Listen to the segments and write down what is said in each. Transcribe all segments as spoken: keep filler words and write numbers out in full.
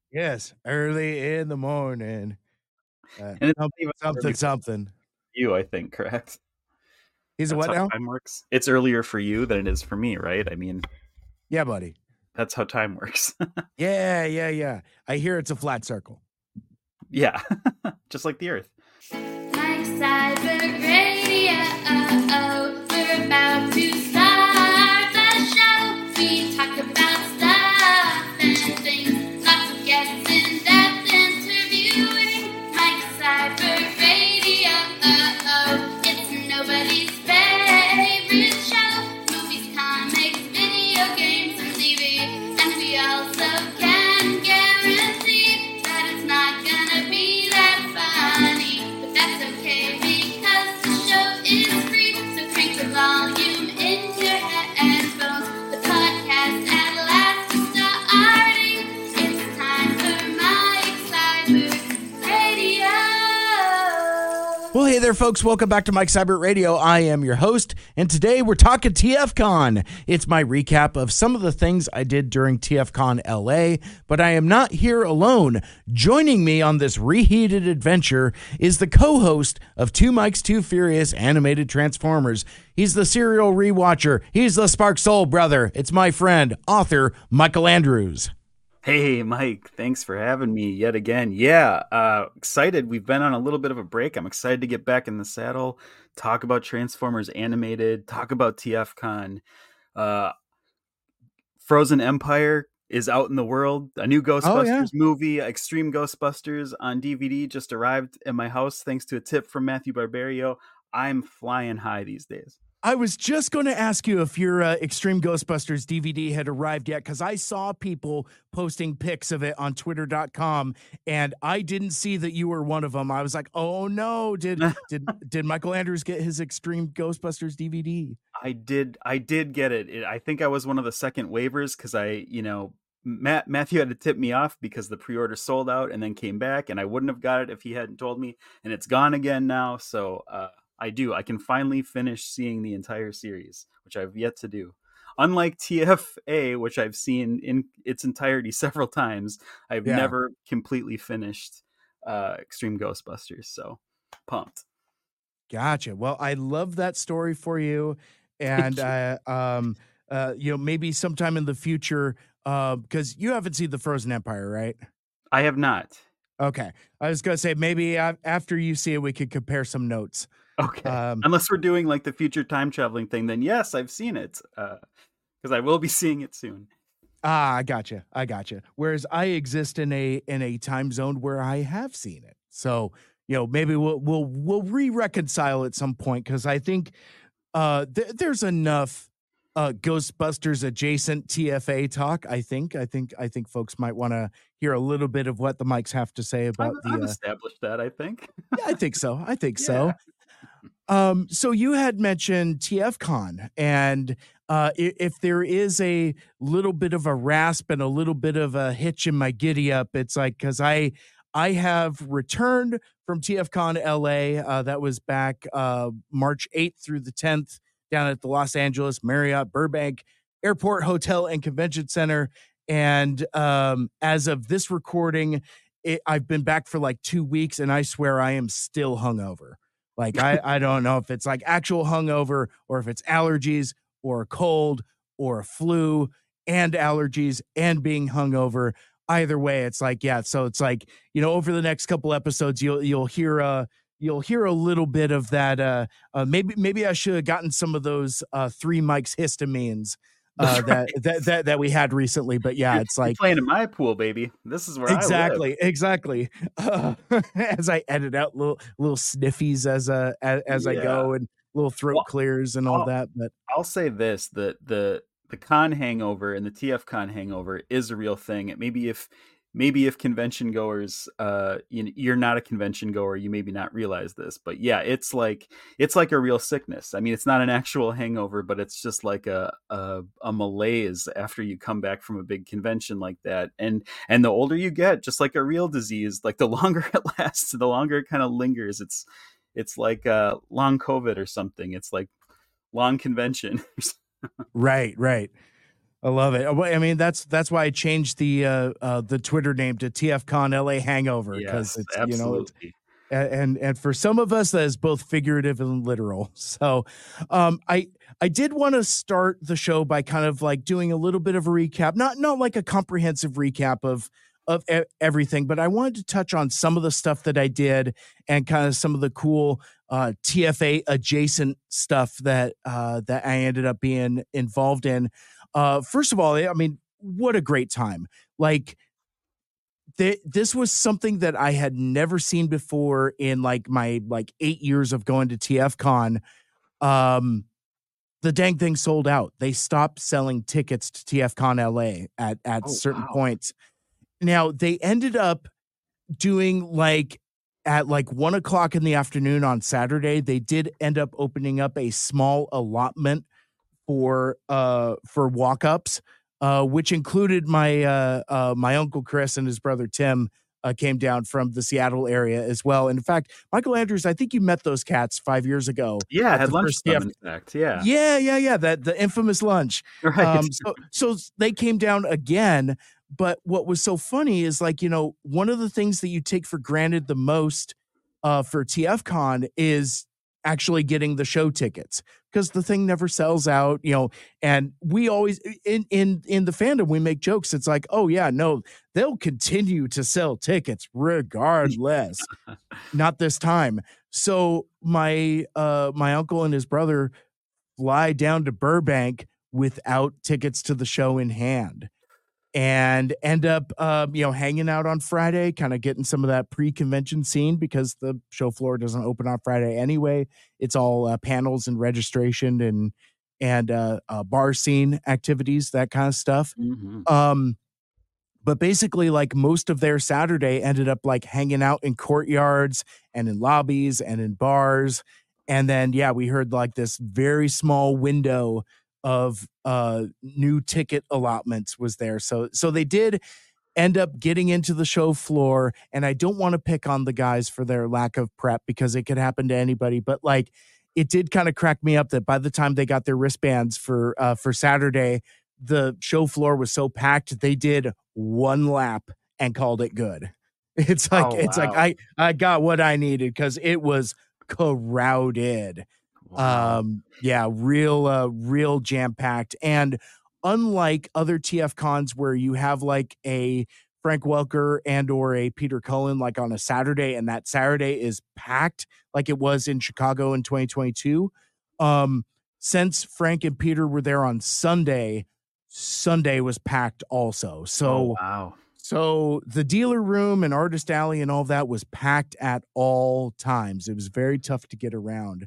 Yes, early in the morning. Uh, And it's some- even something, early for something. you, I think, correct? He's a That's what how now? time works. It's earlier for you than it is for me, right? I mean, Yeah, buddy. that's how time works. Yeah, yeah, yeah. I hear it's a flat circle. Yeah, just like the Earth. Mike Cyber Radio. We're about to start the show. We talk about stuff and things. Lots of guests, in-depth interviewing. Mike Cyber Radio. It's nobody's favorite show. Movies, comics, video games, and T V. And we also can guarantee that it's not gonna be that funny. But that's okay because the show is free. So crank the volume in your headphones. The podcast at last is starting. It's time for Mike Cyber Radio. Well, hey there, folks. Welcome back to Mike Cyber Radio. I am your host, and today we're talking T F Con. It's my recap of some of the things I did during T F Con L A, but I am not here alone. Joining me on this reheated adventure is the co-host of Two Mikes, Two Furious Animated Transformers. He's the serial rewatcher. He's the Spark Soul brother. It's my friend, author Michael Andrews. Hey, Mike, thanks for having me yet again. Yeah, uh, excited. We've been on a little bit of a break. I'm excited to get back in the saddle, talk about Transformers Animated, talk about T F Con. Uh, Frozen Empire is out in the world. A new Ghostbusters Oh, yeah. movie, Extreme Ghostbusters on D V D, just arrived at my house thanks to a tip from Matthew Barbario. I'm flying high these days. I was just going to ask you if your uh, Extreme Ghostbusters D V D had arrived yet, because I saw people posting pics of it on twitter dot com, and I didn't see that you were one of them. I was like, oh no, did did did Michael Andrews get his Extreme Ghostbusters D V D? I did. I did get it. it I think I was one of the second waivers because I, you know, Matt Matthew had to tip me off because the pre-order sold out and then came back, and I wouldn't have got it if he hadn't told me. And it's gone again now. So uh, I do. I can finally finish seeing the entire series, which I've yet to do. Unlike T F A, which I've seen in its entirety several times, I've Yeah. never completely finished uh, Extreme Ghostbusters. So pumped. Gotcha. Well, I love that story for you, and uh, um, uh, you know, maybe sometime in the future, uh, because you haven't seen the Frozen Empire, right? I have not. Okay, I was gonna say maybe a- after you see it, we could compare some notes. Okay. Um, Unless we're doing like the future time traveling thing, then yes, I've seen it. Uh, because I will be seeing it soon. Ah, I gotcha. I gotcha. Whereas I exist in a in a time zone where I have seen it. So, you know, maybe we'll we'll we'll re-reconcile at some point, because I think uh th- there's enough uh Ghostbusters adjacent T F A talk. I think. I think I think folks might want to hear a little bit of what the mics have to say I've, about the I've uh established that, I think. yeah, I think so. I think Yeah. so. Um, so you had mentioned T F Con, and uh, i- if there is a little bit of a rasp and a little bit of a hitch in my giddy up, it's like because I I have returned from T F Con L A. Uh, that was back uh, March eighth through the tenth down at the Los Angeles Marriott Burbank Airport Hotel and Convention Center. And um, as of this recording, it, I've been back for like two weeks, and I swear I am still hungover. Like, I, I don't know if it's like actual hungover or if it's allergies or a cold or a flu and allergies and being hungover. Either way, it's like, yeah. So it's like, you know, over the next couple episodes, you'll you'll hear uh you'll hear a little bit of that. Uh, uh maybe maybe I should have gotten some of those uh three mics histamines uh that, that that that we had recently. But yeah, You're, it's you're like playing in my pool, baby. This is where exactly, exactly. Uh, as I edit out little little sniffies as uh as, as I Yeah. go, and little throat Well, clears and all I'll- that. But I live. I'll say this: that the the con hangover and the T F Con hangover is a real thing. Maybe if maybe if convention goers, uh, you, you're not a convention goer, you maybe not realize this, but yeah, it's like it's like a real sickness. I mean, it's not an actual hangover, but it's just like a a, a malaise after you come back from a big convention like that. And and the older you get, just like a real disease, like the longer it lasts, the longer it kind of lingers. It's it's like uh, long COVID or something. It's like long convention. right, right. I love it. I mean, that's that's why I changed the uh, uh, the Twitter name to T F Con L A Hangover, because Yes, it's, you know, it's, absolutely. and and for some of us that is both figurative and literal. So um I I did want to start the show by kind of like doing a little bit of a recap, not not like a comprehensive recap of of e- everything, but I wanted to touch on some of the stuff that I did and kind of some of the cool uh T F A adjacent stuff that uh that I ended up being involved in. Uh first of all, I mean, what a great time. Like, th- this was something that I had never seen before in like my like eight years of going to T F Con. Um, the dang thing sold out. They stopped selling tickets to T F Con L A at at Oh, certain wow. points. Now they ended up doing like at like one o'clock in the afternoon on Saturday. They did end up opening up a small allotment for uh for walk-ups, uh which included my uh uh my uncle Chris and his brother Tim. Uh, came down from the Seattle area as well. And in fact, Michael Andrews, I think you met those cats five years ago Yeah, I at had the lunch first with them, T F. in fact, yeah. Yeah, yeah, yeah. That the infamous lunch. Right. Um, so so they came down again. But what was so funny is, like, you know, one of the things that you take for granted the most uh for T F Con is actually getting the show tickets, because the thing never sells out, you know. And we always in in in the fandom we make jokes. It's like, oh yeah, no, they'll continue to sell tickets regardless. Not this time. So my uh my uncle and his brother fly down to Burbank without tickets to the show in hand, and end up um, you know, hanging out on Friday, kind of getting some of that pre-convention scene, because the show floor doesn't open on Friday anyway. It's all uh, panels and registration and and uh, uh, bar scene activities, that kind of stuff. Mhm. Um, but basically, like, most of their Saturday ended up like hanging out in courtyards and in lobbies and in bars. And then, yeah, we heard like this very small window of uh new ticket allotments was there. So so they did end up getting into the show floor. And I don't want to pick on the guys for their lack of prep, because it could happen to anybody, but like, it did kind of crack me up that by the time they got their wristbands for uh for Saturday, the show floor was so packed they did one lap and called it good. It's like, Oh, it's like wow. I I got what I needed, because it was crowded. Wow. Um, yeah, real, uh, real jam packed. And unlike other T F cons where you have like a Frank Welker and or a Peter Cullen like on a Saturday, and that Saturday is packed like it was in Chicago in twenty twenty-two. Um, since Frank and Peter were there on Sunday, Sunday was packed also. Oh, So wow. so the dealer room and artist alley and all that was packed at all times. It was very tough to get around.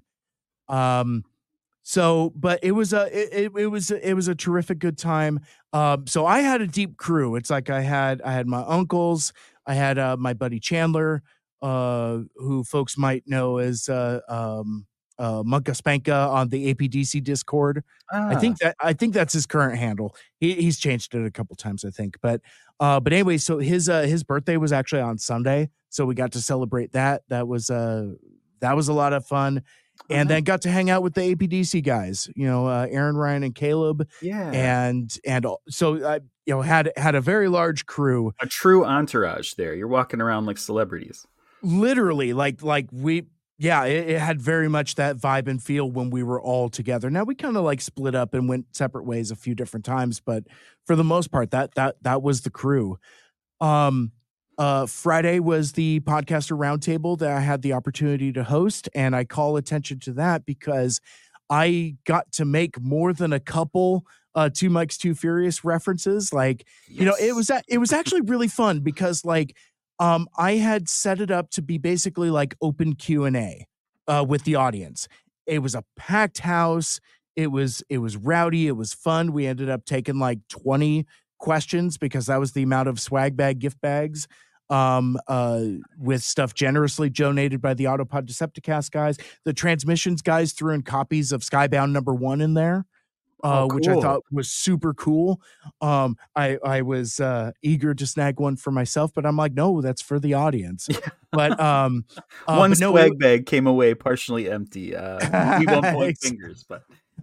Um, so, but it was a it, it, it was it was a terrific good time. Um, so I had a deep crew. It's like I had I had my uncles, I had uh, my buddy Chandler, uh, who folks might know as uh, um, uh, Monka Spanka on the A P D C Discord. I Ah, think that I think that's his current handle. He, he's changed it a couple times, I think. But uh, but anyway, so his uh, his birthday was actually on Sunday, so we got to celebrate that. That was uh that was a lot of fun. oh, And nice. then got to hang out with the A P D C guys, you know, uh, Aaron, Ryan, and Caleb, Yeah. and and all- so I, you know, had had a very large crew, A true entourage there. You're walking around like celebrities. literally, like like we, yeah, it, it had very much that vibe and feel when we were all together. Now we kind of like split up and went separate ways a few different times, but for the most part, that that that was the crew. Um, uh, Friday was the podcaster roundtable that I had the opportunity to host, and I call attention to that because I got to make more than a couple uh Two Mikes Too Furious references. Like, you know, it Yes. was that it was actually really fun, because like um I had set it up to be basically like open Q and A uh with the audience. It was a packed house. It was it was rowdy, it was fun. We ended up taking like twenty questions, because that was the amount of swag bag gift bags um uh with stuff generously donated by the Autopod Decepticast guys. The transmissions guys threw in copies of Skybound number one in there, Oh, uh which I cool. thought was super cool. um i i was uh eager to snag one for myself, but I'm like, no, that's for the audience. But um uh One but no, it, swag bag came away partially empty. Uh, we won't point ex- fingers, but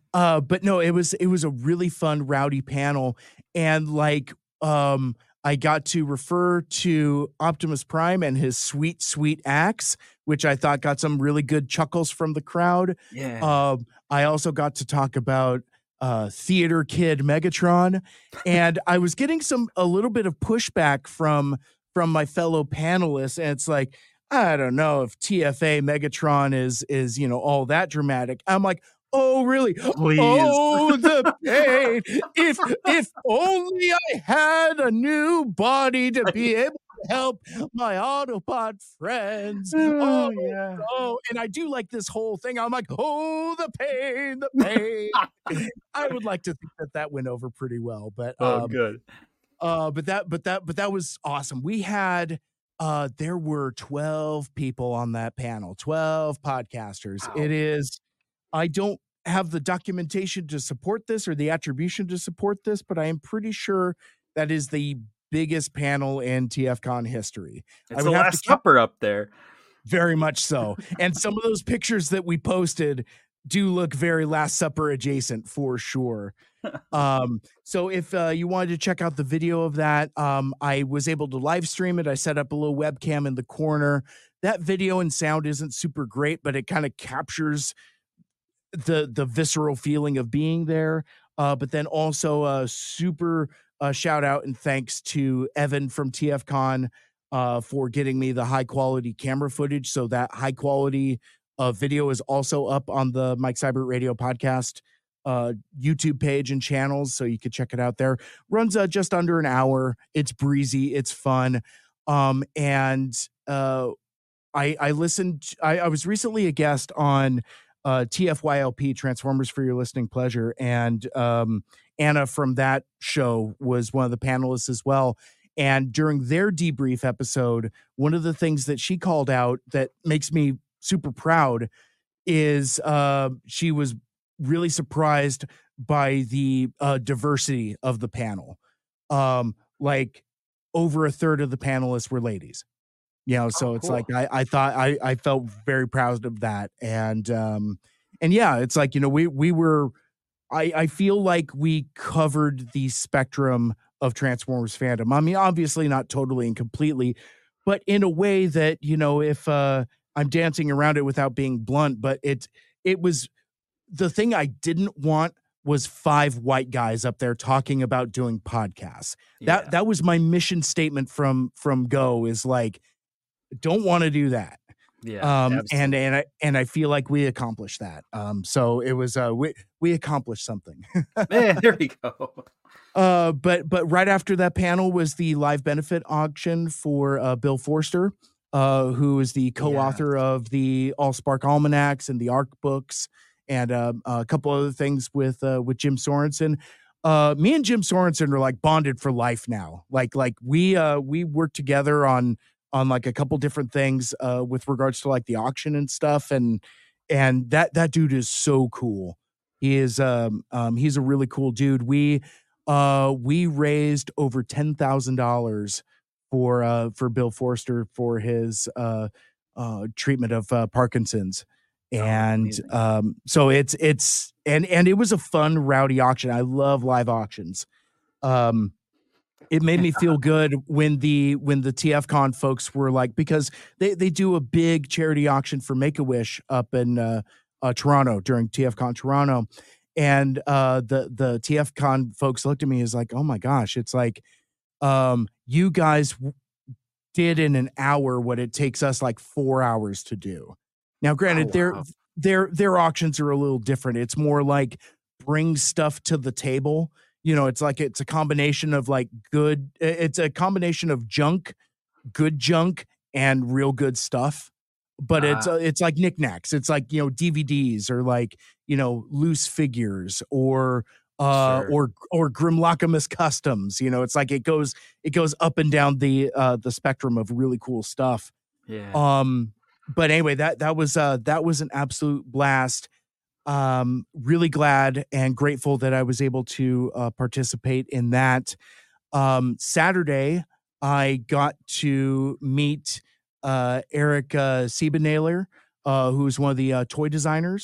Uh, but no, it was it was a really fun, rowdy panel, and like um, I got to refer to Optimus Prime and his sweet, sweet axe, which I thought got some really good chuckles from the crowd. Yeah. Um, I also got to talk about uh, Theater Kid Megatron, and I was getting some a little bit of pushback from from my fellow panelists, and it's like, I don't know if T F A Megatron is is you know all that dramatic. I'm like, oh, really? Please. Oh, the pain. If if only I had a new body to be able to help my Autobot friends. Oh, Oh, yeah. oh, and I do like this whole thing. I'm like, oh, the pain, the pain. I would like to think that that went over pretty well, but Oh, um, good. uh, but that, but that, but that was awesome. We had, uh, there were twelve people on that panel, twelve podcasters. Wow. It is, I don't have the documentation to support this or the attribution to support this, but I am pretty sure that is the biggest panel in T F Con history. It's I the would have Last to count, Supper up there. very much so. And some of those pictures that we posted do look very Last Supper adjacent for sure. Um, so if uh, you wanted to check out the video of that, um, I was able to live stream it. I set up a little webcam in the corner. That video and sound isn't super great, but it kind of captures the the visceral feeling of being there. Uh, but then also a super uh, shout out and thanks to Evan from T F Con uh, for getting me the high quality camera footage. So that high quality uh, video is also up on the Mike Seibert Radio podcast uh, YouTube page and channels. So you could check it out there. Runs uh, just under an hour. It's breezy. It's fun. Um, and uh, I, I listened, I, I was recently a guest on uh, T F Y L P, Transformers for Your Listening Pleasure. And um, Anna from that show was one of the panelists as well. And during their debrief episode, one of the things that she called out that makes me super proud is uh, she was really surprised by the uh, diversity of the panel. Um, like over a third of the panelists were ladies. You know, so Oh, it's cool. like I, I thought I, I felt very proud of that. And um and yeah, it's like, you know, we we were I, I feel like we covered the spectrum of Transformers fandom. I mean, obviously not totally and completely, but in a way that, you know, if uh I'm dancing around it without being blunt, but it it was the thing I didn't want was five white guys up there talking about doing podcasts. That Yeah. that was my mission statement from from Go, is like, don't want to do that. Yeah. Um, and absolutely. and I and I feel like we accomplished that. Um, so it was uh we we accomplished something. Eh, there we go. Uh, but but right after that panel was the live benefit auction for uh, Bill Forster, uh, who is the co-author of the Allspark Almanacs and the Arc books, and uh, a couple other things with uh, with Jim Sorensen. Uh, me and Jim Sorensen are like bonded for life now. Like like we uh we work together on on like a couple different things uh with regards to like the auction and stuff, and and that that dude is so cool. He is um um he's a really cool dude. We uh we raised over ten thousand dollars for uh for Bill Forster for his uh uh treatment of uh, Parkinson's. And amazing. um so it's it's and and it was a fun, rowdy auction. I love live auctions. Um it made me feel good when the when the T F Con folks were like, because they they do a big charity auction for Make-A-Wish up in uh, uh Toronto during T F Con Toronto. And uh the the T F Con folks looked at me as like, oh my gosh, it's like um you guys w- did in an hour what it takes us like four hours to do. Now, granted, Oh, their wow. their their auctions are a little different. It's more like bring stuff to the table. You know, it's like it's a combination of like good. It's a combination of junk, good junk, and real good stuff. But it's Ah. uh, it's like knickknacks. It's like, you know, D V Ds or like, you know, loose figures or uh Sure. or or Grimlockamus customs. You know, it's like it goes it goes up and down the uh the spectrum of really cool stuff. Yeah. Um, but anyway, that that was uh that was an absolute blast. Um, really glad and grateful that I was able to uh, participate in that. Um, Saturday, I got to meet uh, Eric uh, Siebenahler, uh, who's one of the uh, toy designers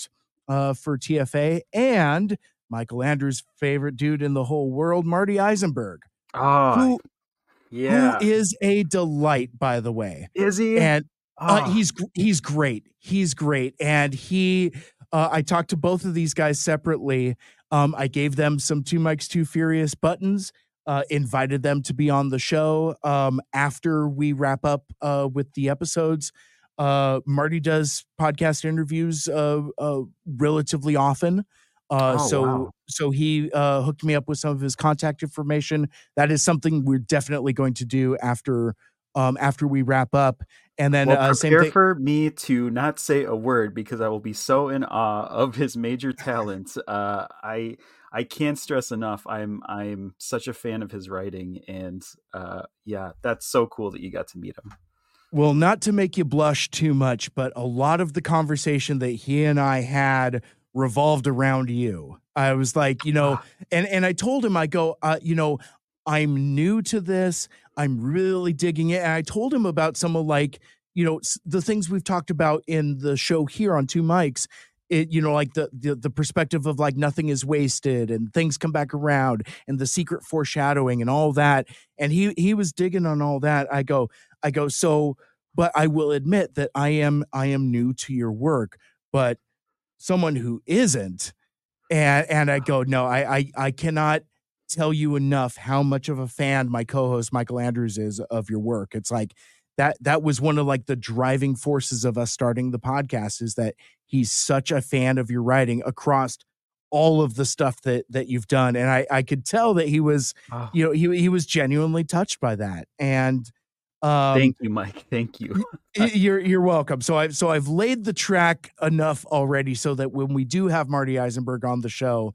uh, for T F A, and Michael Andrews' favorite dude in the whole world, Marty Eisenberg, Oh, who yeah. who is a delight, by the way. Is he? And uh, Oh. he's he's great. He's great, and he. Uh, I talked to both of these guys separately. Um, I gave them some Two Mics Two Furious buttons. Uh, invited them to be on the show um, after we wrap up uh, with the episodes. Uh, Marty does podcast interviews uh, uh, relatively often. Uh, Oh, so wow. so he uh, hooked me up with some of his contact information. That is something we're definitely going to do after um, after we wrap up. And then Well, uh, same prepare thing. for me to not say a word because I will be so in awe of his major talents. Uh, I I can't stress enough. I'm I'm such a fan of his writing, and uh, yeah, that's so cool that you got to meet him. Well, not to make you blush too much, but a lot of the conversation that he and I had revolved around you. I was like, you know, and and I told him, I go, uh, you know, I'm new to this. I'm really digging it. And I told him about some of like, you know, s- the things we've talked about in the show here on Two Mics. It, you know, like the, the the perspective of like nothing is wasted and things come back around and the secret foreshadowing and all that. And he he was digging on all that. I go, I go, so, but I will admit that I am I am new to your work, but someone who isn't, and and I go, no, I I I cannot tell you enough how much of a fan my co-host Michael Andrews is of your work. It's like that that was one of like the driving forces of us starting the podcast, is that he's such a fan of your writing across all of the stuff that that you've done. And I I could tell that he was, Oh, you know, he he was genuinely touched by that. And um thank you, Mike. Thank you. Y- You're you're welcome. So I've so I've laid the track enough already so that when we do have Marty Eisenberg on the show,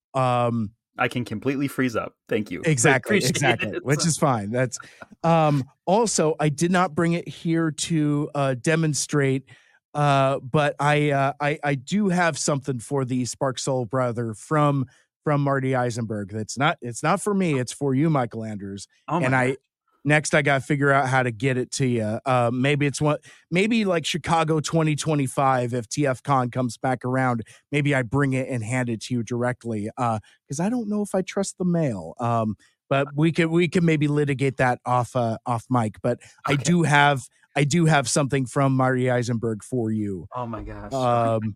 um, I can completely freeze up. Thank you. I exactly, appreciate exactly, it. which is fine. That's um, also I did not bring it here to uh, demonstrate, uh, but I, uh, I I do have something for the Spark Soul brother from from Marty Eisenberg. That's not it's not for me. It's for you, Michael Andrews. Oh my And I God. next I got to figure out how to get it to you. Uh, maybe it's what maybe like Chicago twenty twenty-five if T F Con comes back around. Maybe I bring it and hand it to you directly. Uh, because I don't know if I trust the mail. Um, but we can we can maybe litigate that off uh, off mic. But I Okay. do have I do have something from Marty Eisenberg for you. Oh my gosh. Um,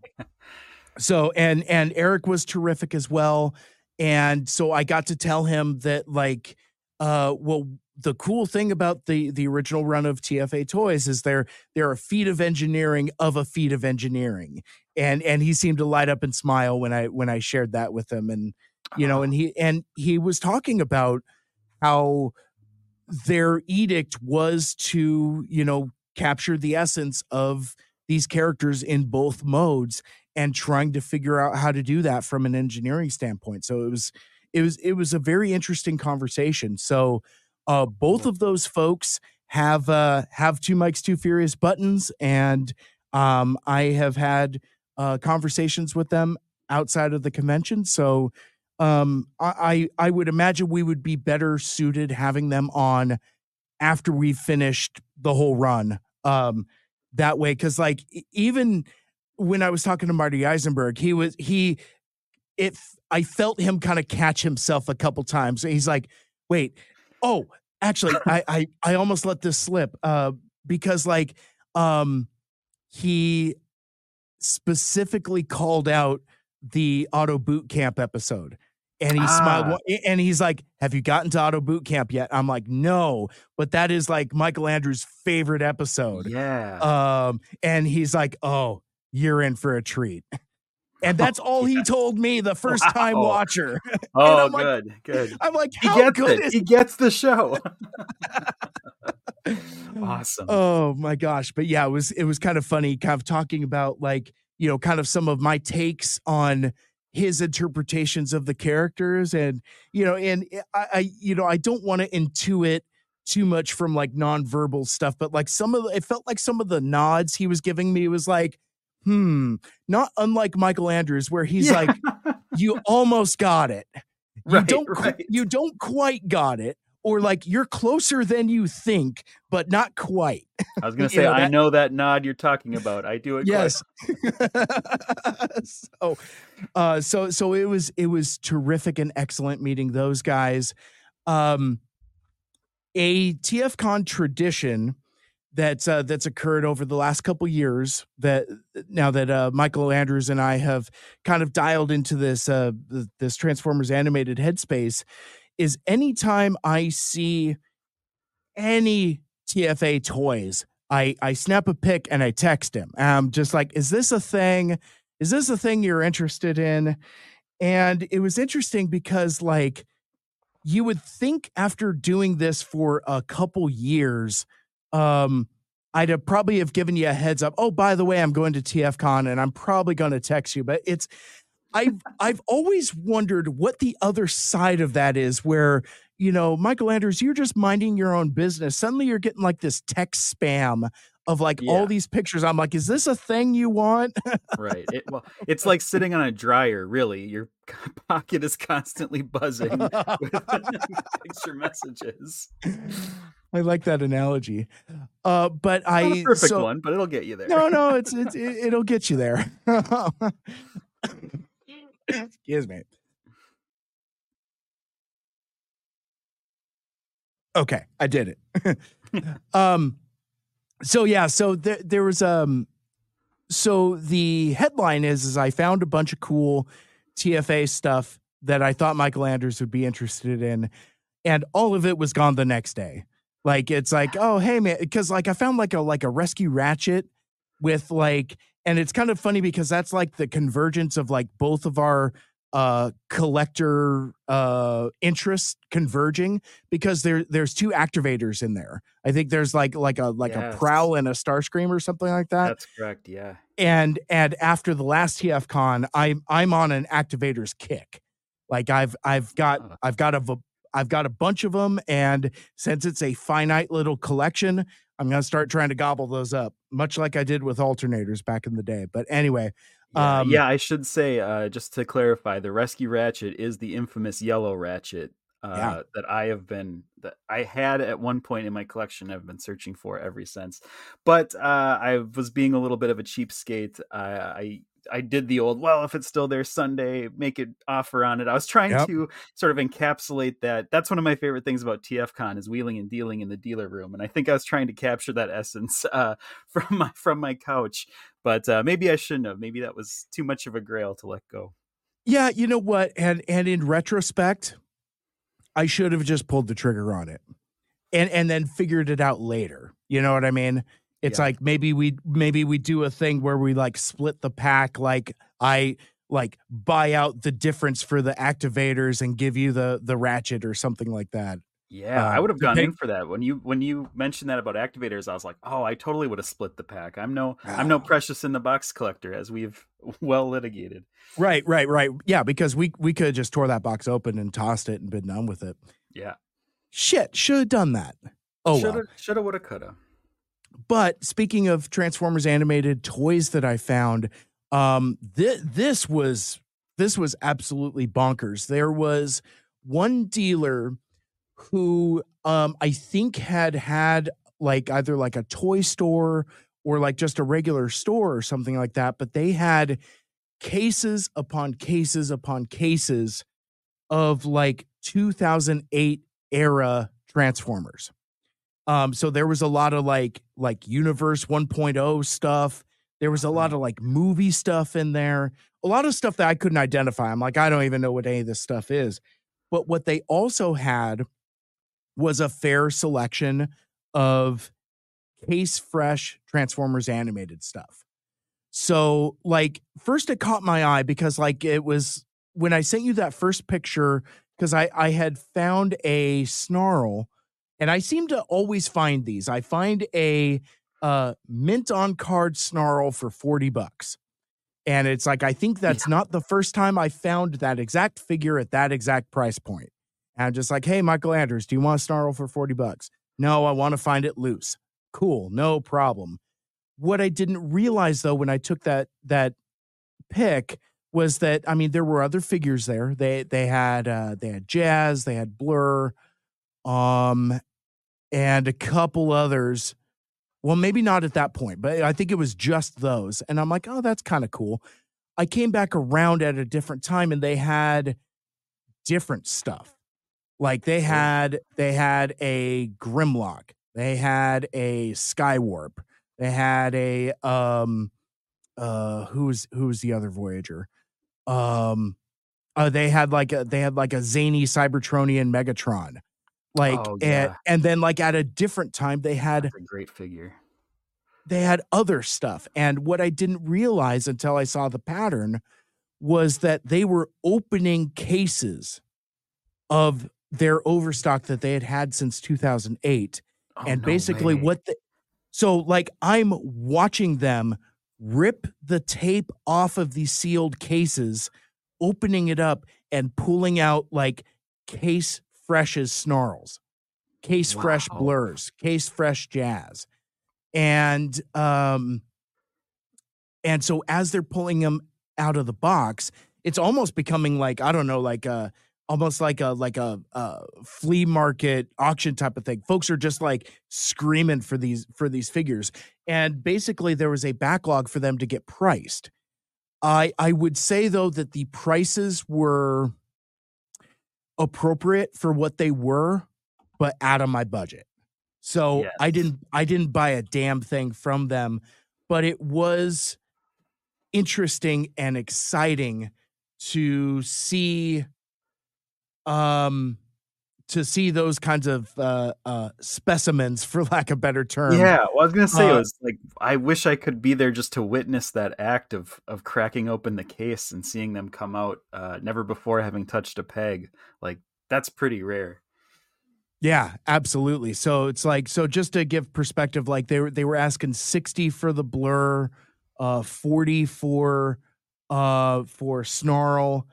so and and Eric was terrific as well. And so I got to tell him that like uh well the cool thing about the the original run of T F A Toys is they're they're a feat of engineering of a feat of engineering. And and he seemed to light up and smile when I when I shared that with him. And you know, Oh, and he and he was talking about how their edict was to, you know, capture the essence of these characters in both modes and trying to figure out how to do that from an engineering standpoint. So it was it was it was a very interesting conversation. So uh both of those folks have uh have Two Mics Two Furious buttons, and um I have had uh conversations with them outside of the convention. So um I I I would imagine we would be better suited having them on after we've finished the whole run. Um, that way, because like e- even when I was talking to Marty Eisenberg, he was he it I felt him kind of catch himself a couple times. He's like, wait, oh, actually, I I I almost let this slip. Uh, because like um he specifically called out the Auto Boot Camp episode. And he smiled ah, wa- and he's like, have you gotten to Auto Boot Camp yet? I'm like, no, but that is like Michael Andrews' favorite episode. yeah. Um, and he's like, oh, you're in for a treat. And that's all he Yes. told me, the first time Wow. watcher. And Oh, I'm like, good, good. I'm like, He how gets good it. is He gets the show. Awesome. Oh my gosh. But yeah, it was it was kind of funny, kind of talking about like, you know, kind of some of my takes on his interpretations of the characters. And, you know, and I, I you know, I don't want to intuit too much from like nonverbal stuff, but like some of the, it felt like some of the nods he was giving me was like, hmm, not unlike Michael Andrews, where he's Yeah. like, you almost got it. You Right, don't qu- right. you don't quite got it, or like you're closer than you think, but not quite. I was going to You say, know, I that- know that nod you're talking about. I do it. Yes. so, uh, so, so it was, it was terrific and excellent meeting those guys. Um, a TFCon tradition that's uh, that's occurred over the last couple years, that now that uh, Michael Andrews and I have kind of dialed into this uh, this Transformers animated headspace, is anytime I see any T F A toys, I I snap a pic and I text him. I'm just like, is this a thing? Is this a thing you're interested in? And it was interesting because, like, you would think after doing this for a couple years, um, I'd have probably have given you a heads up. Oh, by the way, I'm going to TFCon and I'm probably going to text you. But it's, I've, I've always wondered what the other side of that is, where, you know, Michael Andrews, you're just minding your own business. Suddenly you're getting like this text spam of like Yeah. all these pictures. I'm like, is this a thing you want? Right. It, well, it's like sitting on a dryer, really. Your pocket is constantly buzzing with picture messages. I like that analogy. Uh, but I Not a perfect so, one, but it'll get you there. No, no, it's it's it, it'll get you there. Excuse me. Okay, I did it. um, so yeah, so there there was um, so the headline is is I found a bunch of cool T F A stuff that I thought Michael Andrews would be interested in, and all of it was gone the next day. Like, it's like, oh, hey man, because like I found like a like a rescue ratchet with like, and it's kind of funny because that's like the convergence of like both of our uh collector uh interests converging, because there there's two activators in there. I think there's like like a like Yes. a Prowl and a Starscream or something like that. That's correct. Yeah. And and after the last TFCon, I'm I'm on an activators kick. Like I've I've got Oh. I've got a v- I've got a bunch of them, and since it's a finite little collection, I'm gonna start trying to gobble those up, much like I did with alternators back in the day. But anyway, Yeah, um, yeah, I should say, uh, just to clarify, the Rescue Ratchet is the infamous yellow Ratchet uh, Yeah. that I have been that I had at one point in my collection. I've been searching for ever since, but uh, I was being a little bit of a cheapskate. Uh, I I did the old, well, if it's still there Sunday, make it offer on it. I was trying Yep. to sort of encapsulate that. That's one of my favorite things about TFCon is wheeling and dealing in the dealer room, and I think I was trying to capture that essence uh, from my from my couch. But uh, maybe I shouldn't have. Maybe that was too much of a grail to let go. yeah, you know what? And and in retrospect, I should have just pulled the trigger on it, and and then figured it out later. You know what I mean? It's Yeah. like maybe we maybe we do a thing where we like split the pack. Like I like buy out the difference for the activators and give you the the ratchet or something like that. Yeah, Uh, I would have the gone big- in for that. When you when you mentioned that about activators, I was like, oh, I totally would have split the pack. I'm no I'm no Ah. precious in the box collector, as we've well litigated. Right, right, right. Yeah, because we we could have just tore that box open and tossed it and been done with it. Yeah. Shit, should have done that. Oh shoulda, well. shoulda, woulda, coulda. But speaking of Transformers animated toys that I found, um, th- this was this was absolutely bonkers. There was one dealer who um, I think had had like either like a toy store or like just a regular store or something like that, but they had cases upon cases upon cases of like two thousand eight era Transformers. Um, so there was a lot of like like Universe one point oh stuff. There was a lot of like movie stuff in there, a lot of stuff that I couldn't identify. I'm like, I don't even know what any of this stuff is. But what they also had was a fair selection of case fresh Transformers animated stuff. So like first it caught my eye because like it was when I sent you that first picture, because I, I had found a Snarl. And I seem to always find these. I find a uh, mint on card Snarl for forty bucks. And it's like, I think that's Yeah. not the first time I found that exact figure at that exact price point. And I'm just like, hey, Michael Andrews, do you want a Snarl for forty bucks? No, I want to find it loose. Cool, no problem. What I didn't realize though, when I took that, that pick was that, I mean, there were other figures there. They, they had, uh, they had Jazz, they had Blur, um, and a couple others. Well, maybe not at that point, but I think it was just those. And I'm like, oh, that's kind of cool. I came back around at a different time and they had different stuff. Like they had they had a Grimlock, they had a Skywarp, they had a um uh who's who's the other Voyager? Um uh, they had like a they had like a zany Cybertronian Megatron. Like Oh and, yeah, and then like at a different time they had that's a great figure. they had other stuff. And what I didn't realize until I saw the pattern was that they were opening cases of their overstock that they had had since two thousand eight. Oh, And no basically way. what the, so like I'm watching them rip the tape off of these sealed cases, opening it up and pulling out like case fresh as Snarls, case fresh Wow. Blurs, case fresh Jazz. And um and so as they're pulling them out of the box, it's almost becoming like, I don't know, like a almost like a like a, a flea market auction type of thing. Folks are just like screaming for these for these figures. And basically there was a backlog for them to get priced. I I would say though that the prices were appropriate for what they were, but out of my budget. So Yes. I didn't I didn't buy a damn thing from them, but it was interesting and exciting to see um to see those kinds of uh uh specimens, for lack of a better term. Yeah, well, I was gonna say it Uh, was like I wish I could be there just to witness that act of of cracking open the case and seeing them come out, uh, never before having touched a peg. Like that's pretty rare. Yeah, absolutely. So it's like, so just to give perspective, like they were they were asking sixty for the Blur, uh forty for uh for Snarl,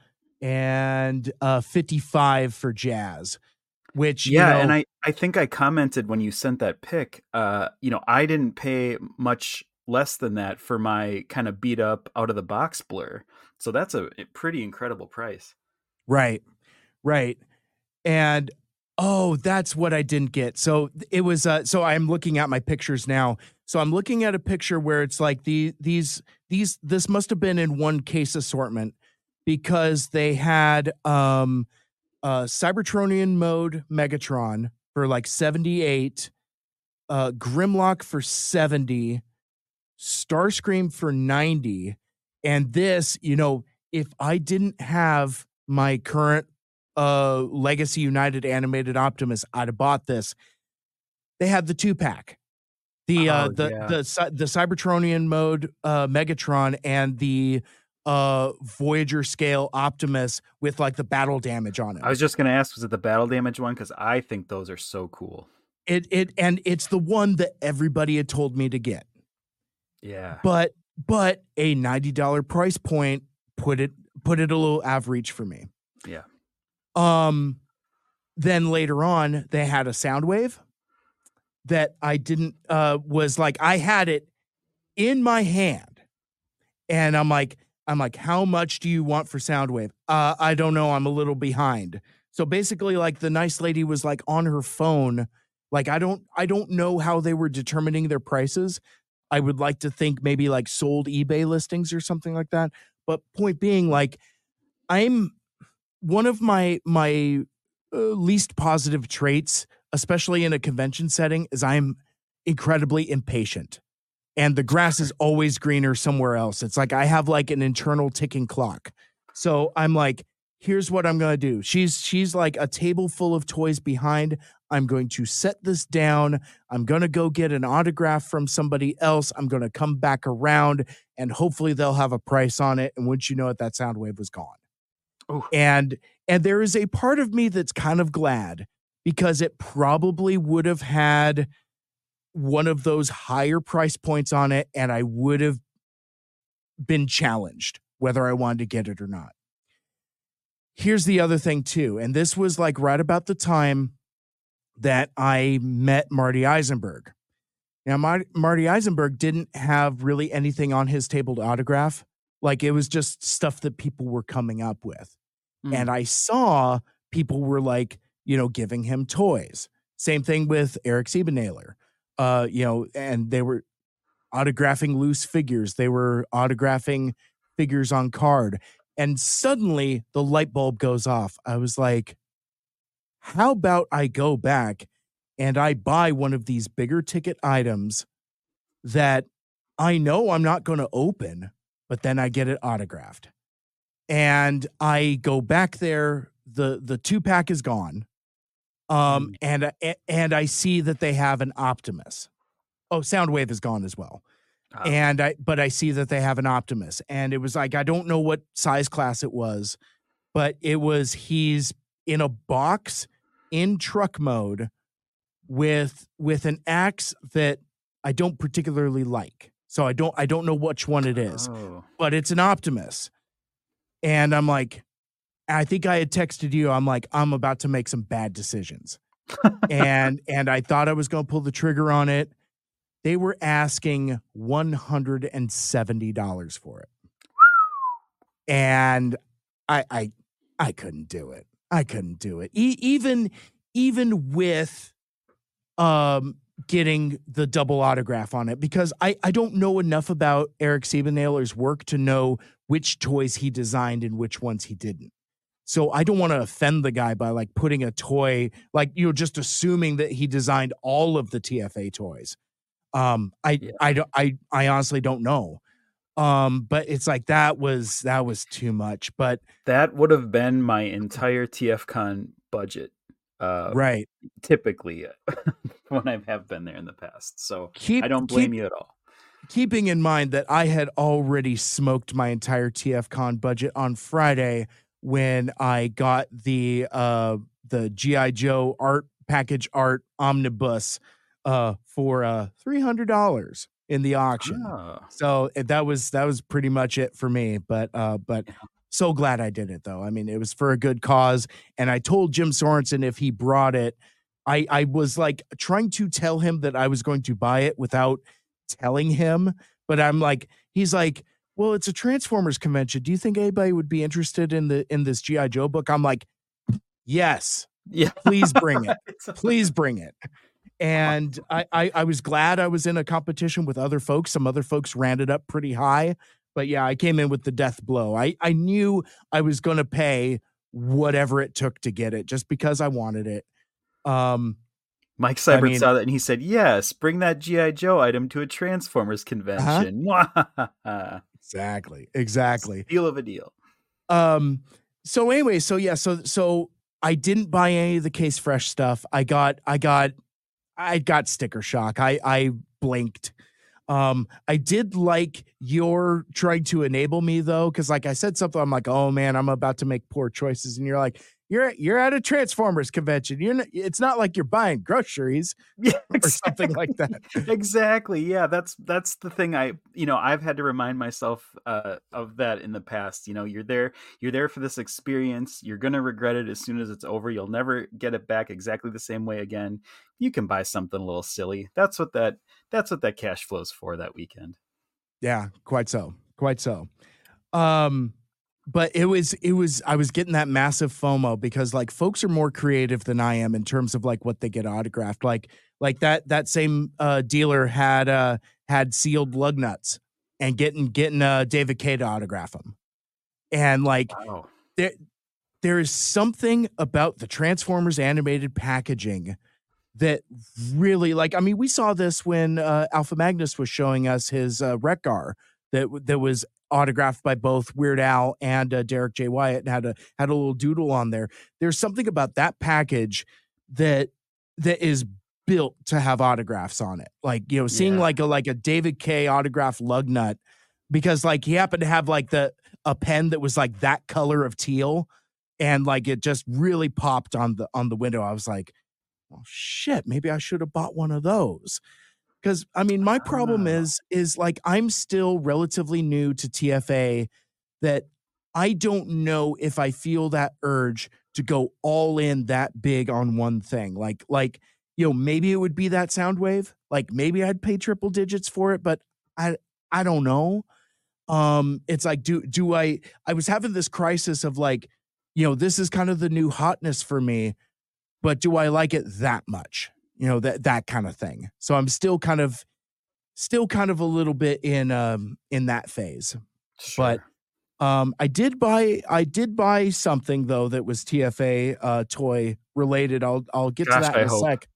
and uh fifty-five for Jazz, which Yeah, you know, and I I think I commented when you sent that pic. Uh, you know, I didn't pay much less than that for my kind of beat up out of the box Blur. So that's a pretty incredible price. right, right. And oh, that's what I didn't get. So it was uh so I'm looking at my pictures now. So I'm looking at a picture where it's like the these these this must have been in one case assortment, because they had um uh Cybertronian mode Megatron for like seventy-eight, uh Grimlock for seventy, Starscream for ninety, and this, you know, if I didn't have my current uh Legacy United animated Optimus, I'd have bought this. They had the two pack, the uh Oh, the yeah. the Cy- the Cybertronian mode uh Megatron and the uh Voyager scale Optimus with like the battle damage on it. I was just gonna ask, was it the battle damage one? Because I think those are so cool. It it and it's the one that everybody had told me to get. Yeah. But but a ninety dollars price point put it put it a little average for me. Yeah. Um then later on they had a Soundwave that I didn't uh was like, I had it in my hand and I'm like I'm like how much do you want for Soundwave? Uh I don't know, I'm a little behind. So basically like the nice lady was like on her phone, like I don't I don't know how they were determining their prices. I would like to think maybe like sold eBay listings or something like that. But point being, like I'm one of my my uh, least positive traits, especially in a convention setting, is I'm incredibly impatient. And the grass is always greener somewhere else. It's like I have like an internal ticking clock. So I'm like, here's what I'm going to do. She's she's like a table full of toys behind. I'm going to set this down. I'm going to go get an autograph from somebody else. I'm going to come back around and hopefully they'll have a price on it. And once you know it, that Soundwave was gone. Ooh. And and there is a part of me that's kind of glad, because it probably would have had one of those higher price points on it and I would have been challenged whether I wanted to get it or not. Here's the other thing too, and this was like right about the time that I met Marty Eisenberg. Now, Mar- Marty Eisenberg didn't have really anything on his table to autograph. Like it was just stuff that people were coming up with. Mm. And I saw people were like you know, giving him toys. Same thing with Eric Siebennaler. Uh, you know, and they were autographing loose figures. They were autographing figures on card. And suddenly the light bulb goes off. I was like, how about I go back and I buy one of these bigger ticket items that I know I'm not going to open, but then I get it autographed. And I go back there, the the two pack is gone. Um Mm. and I- and I see that they have an Optimus. Oh, Soundwave is gone as well. Ah. And I but I see that they have an Optimus, and it was like, I don't know what size class it was, but it was he's in a box in truck mode with with an axe that I don't particularly like. So I don't I don't know which one it is, Oh. but it's an Optimus. And I'm like, I think I had texted you. I'm like, I'm about to make some bad decisions. and and I thought I was going to pull the trigger on it. They were asking one hundred seventy dollars for it. And I I I couldn't do it. I couldn't do it. E- even even with um getting the double autograph on it, because I I don't know enough about Eric Siebennaler's work to know which toys he designed and which ones he didn't. So I don't want to offend the guy by like putting a toy, like, you know, just assuming that he designed all of the T F A toys. Um, I, Yeah. I, don't, I, I honestly don't know. Um, but it's like, that was, that was too much, but That would have been my entire T F Con budget. Uh, right. Typically, when I have been there in the past. So Keep, I don't blame keep, you at all. keeping in mind that I had already smoked my entire T F Con budget on Friday when I got the, uh, the G I Joe art package art omnibus, uh, for, uh, three hundred dollars in the auction. Oh. So eh, that was, that was pretty much it for me. But, uh, but Yeah. so glad I did it though. I mean, it was for a good cause. And I told Jim Sorensen if he brought it, I, I was like trying to tell him that I was going to buy it without telling him. But I'm like, he's like, well, it's a Transformers convention. Do you think anybody would be interested in the, in this G I Joe book? I'm like, yes, Yeah. please bring it. It's a- Please bring it. And I, I, I was glad I was in a competition with other folks. Some other folks ran it up pretty high, but yeah, I came in with the death blow. I, I knew I was going to pay whatever it took to get it just because I wanted it. Um, Mike Seibert mean- saw that and he said, yes, bring that G I Joe item to a Transformers convention. exactly. Exactly. Deal of a deal. Um, so anyway, so yeah, so, so I didn't buy any of the Case Fresh stuff. I got, I got, I got sticker shock. I, I blinked. Um, I did like your trying to enable me though. Cause like I said something, I'm like, oh man, I'm about to make poor choices. And you're like, you're, you're at a Transformers convention. You're not, it's not like you're buying groceries Yeah, or something like that. Exactly. Yeah, that's that's the thing. I you know I've had to remind myself uh, of that in the past. You know, you're there, you're there for this experience. You're gonna regret it as soon as it's over. You'll never get it back exactly the same way again. You can buy something a little silly. That's what that that's what that cash flow's for that weekend. Yeah, quite so. Quite so. Um, but it was, it was, I was getting that massive FOMO because like folks are more creative than I am in terms of like what they get autographed. Like, like that, that same uh, dealer had, uh, had sealed lug nuts and getting, getting uh, David K to autograph them. And like, Wow. there, there is something about the Transformers animated packaging that really, like, I mean, we saw this when uh, Alpha Magnus was showing us his uh, Wreck-Gar that that was autographed by both Weird Al and uh, Derek J. Wyatt, and had a had a little doodle on there. There's something about that package that that is built to have autographs on it. Like, you know, seeing Yeah. like a like a David K. autographed lug nut, because like he happened to have like the a pen that was like that color of teal, and like it just really popped on the on the window. I was like, well, shit, maybe I should have bought one of those. Because I mean, my problem Ah. is, is like I'm still relatively new to T F A, that I don't know if I feel that urge to go all in that big on one thing. Like, like, you know, maybe it would be that Soundwave. Like maybe I'd pay triple digits for it, but I, I don't know. Um, it's like, do, do I, I was having this crisis of like, you know, this is kind of the new hotness for me. but do I like it that much? You know, that that kind of thing. So I'm still kind of still kind of a little bit in um in that phase. Sure. But um I did buy I did buy something though that was T F A uh toy related. I'll I'll get Gosh, to that in I a hope. sec.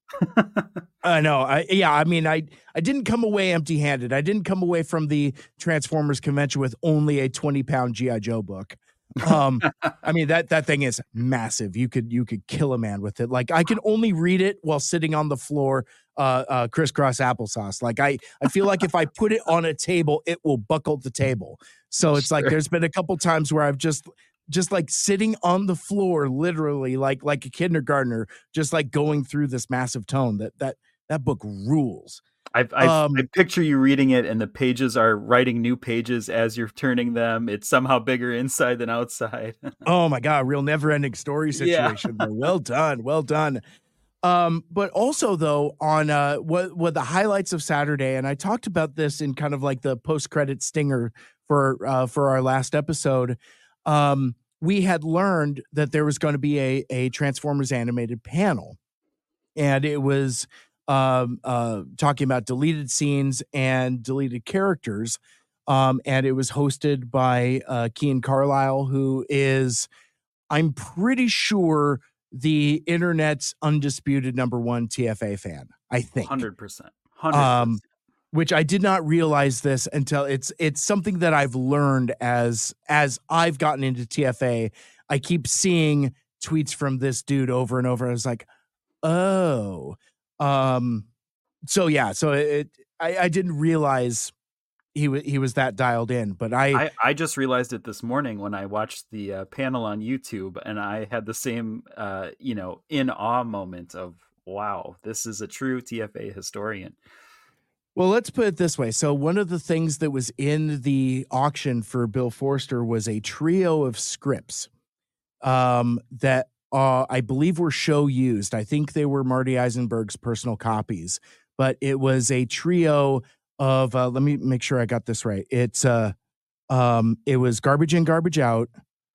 I know. I yeah, I mean I I didn't come away empty-handed. I didn't come away from the Transformers convention with only a twenty pound G I. Joe book. Um I mean that that thing is massive. You could you could kill a man with it. Like I can only read it while sitting on the floor uh uh crisscross applesauce. Like I I feel like if I put it on a table it will buckle the table. So it's like Sure. there's been a couple times where I've just just like sitting on the floor literally like like a kindergartner just like going through this massive tome. That that that book rules. I've, I've, Um, I picture you reading it, and the pages are writing new pages as you're turning them. It's somehow bigger inside than outside. Oh my God, real never-ending story Yeah. situation there. Well done, well done. Um, but also though, on uh what what the highlights of Saturday, and I talked about this in kind of like the post-credit stinger for uh for our last episode. Um, we had learned that there was going to be a a Transformers animated panel, and it was um uh talking about deleted scenes and deleted characters. Um, and it was hosted by uh Kean Carlisle, who is, I'm pretty sure, the internet's undisputed number one T F A fan, I think. one hundred percent. one hundred percent. Um, which I did not realize this until it's it's something that I've learned as as I've gotten into T F A. I keep seeing tweets from this dude over and over. I was like, oh, um, so yeah, so it I, I didn't realize he was he was that dialed in, but I I, I just realized it this morning when I watched the uh, panel on YouTube, and I had the same, uh, you know, in awe moment of, wow, this is a true T F A historian. Well, let's put it this way. So one of the things that was in the auction for Bill Forster was a trio of scripts um, that uh, I believe were show used. I think they were Marty Eisenberg's personal copies, but it was a trio of, uh, let me make sure I got this right. It's uh, um, it was Garbage In, Garbage Out,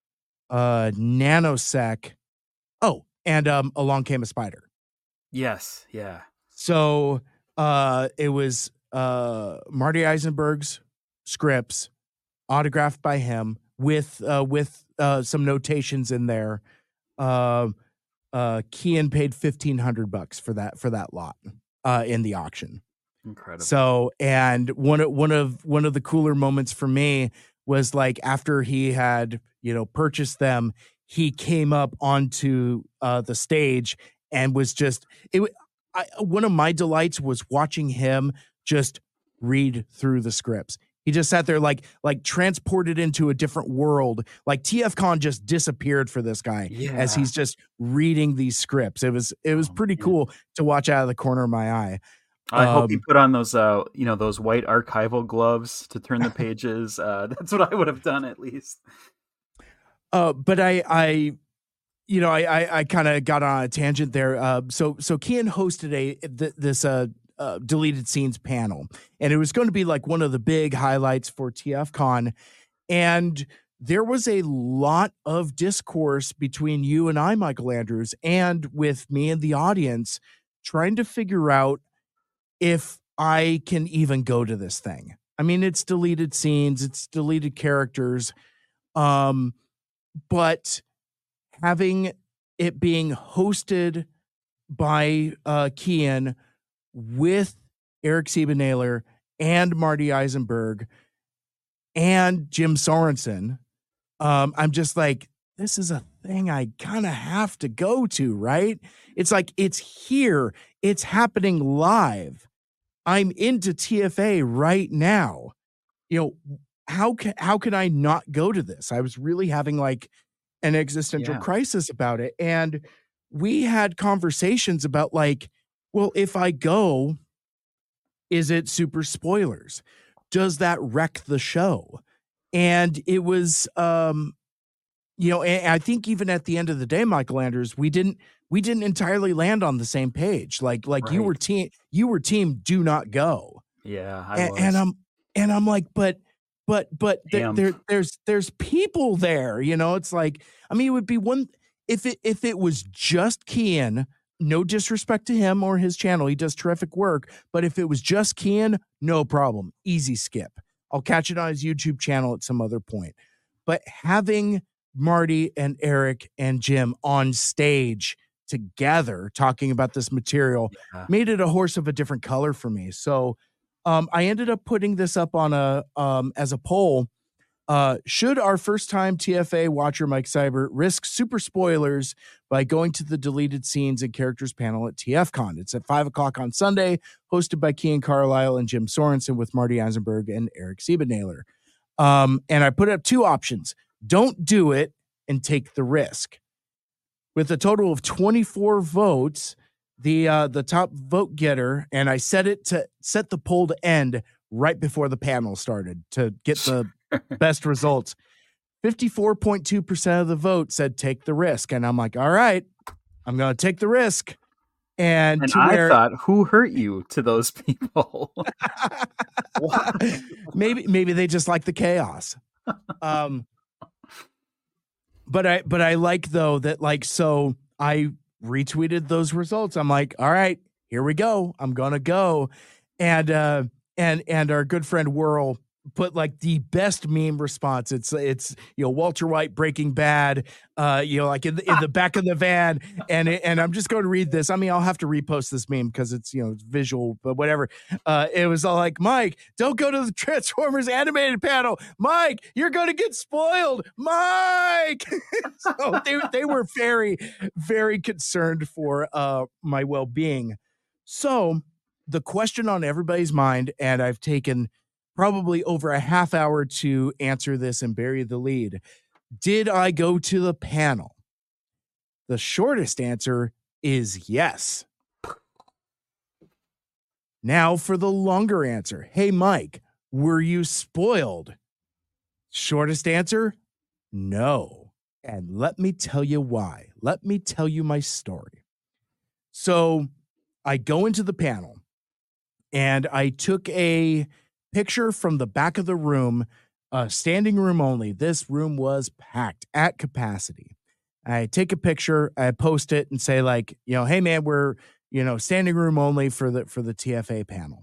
uh, Nanosec. Oh, and um, Along Came a Spider. Yes, yeah. So uh, it was uh, Marty Eisenberg's scripts, autographed by him, with uh, with uh, some notations in there. Uh, uh, Kean paid fifteen hundred bucks for that for that lot uh, in the auction. Incredible. So, and one of one of one of the cooler moments for me was like after he had, you know, purchased them, he came up onto uh, the stage and was just it. I, one of my delights was watching him just read through the scripts. He just sat there like like transported into a different world. Like T F Con just disappeared for this guy Yeah. as he's just reading these scripts. It was it was Oh, pretty man. cool to watch out of the corner of my eye. I hope he Um, put on those, uh, you know, those white archival gloves to turn the pages. Uh, that's what I would have done at least. Uh, but I, I, you know, I, I, I kind of got on a tangent there. Uh, so, so Kean hosted a th- this uh, uh, deleted scenes panel, and it was going to be like one of the big highlights for T F Con, and there was a lot of discourse between you and I, Michael Andrews, and with me and the audience, trying to figure out if I can even go to this thing. I mean, it's deleted scenes, it's deleted characters, um, but having it being hosted by uh, Kean with Eric Siebenhaler and Marty Eisenberg and Jim Sorensen, um, I'm just like, this is a thing I kind of have to go to, right? It's like, it's here. It's happening live. I'm into T F A right now. You know, how can how can I not go to this? I was really having like an existential Yeah. crisis about it. And we had conversations about like, well, if I go, is it super spoilers? Does that wreck the show? And it was um you know, and I think even at the end of the day, Michael Andrews, we didn't we didn't entirely land on the same page. Like like you Right. were team you were team do not go. Yeah, I And, was. and I'm and I'm like, but but but there, Damn. there there's there's people there, you know. It's like, I mean, it would be one if it if it was just Kean no disrespect to him or his channel. He does terrific work. But if it was just Kian, no problem. Easy skip. I'll catch it on his YouTube channel at some other point. But having Marty and Eric and Jim on stage together talking about this material Yeah. made it a horse of a different color for me. So um, I ended up putting this up on a um, as a poll. Uh, should our first-time T F A watcher, Mike Seibert, risk super spoilers by going to the deleted scenes and characters panel at TFCon? It's at five o'clock on Sunday, hosted by Kian Carlisle and Jim Sorensen with Marty Eisenberg and Eric Siebennaler. Um, and I put up two options. Don't do it and take the risk. With a total of twenty-four votes, the uh, the top vote getter, and I set it to set the poll to end right before the panel started to get the best results. fifty-four point two percent of the vote said take the risk. And I'm like, all right, I'm going to take the risk. And, And to I where, thought, who hurt you to those people? maybe, maybe they just like the chaos. Um, but I, but I like though that like, so I retweeted those results. I'm like, all right, here we go. I'm going to go. And, uh, and, and our good friend Whirl put like the best meme response. It's, it's, you know, Walter White, Breaking Bad, uh, you know, like in the, in the back of the van. And, it, and I'm just going to read this. I mean, I'll have to repost this meme because it's, you know, it's visual, but whatever. Uh, it was all like, Mike, don't go to the Transformers animated panel. Mike, you're going to get spoiled. Mike. So they, they were very, very concerned for uh, my well-being. So the question on everybody's mind, and I've taken probably over a half hour to answer this and bury the lead. Did I go to the panel? The shortest answer is yes. Now for the longer answer. Hey, Mike, were you spoiled? Shortest answer, no. And let me tell you why. Let me tell you my story. So I go into the panel and I took a picture from the back of the room, uh, standing room only. This room was packed at capacity. I take a picture, I post it and say like, you know, hey man, we're, you know, standing room only for the, for the T F A panel.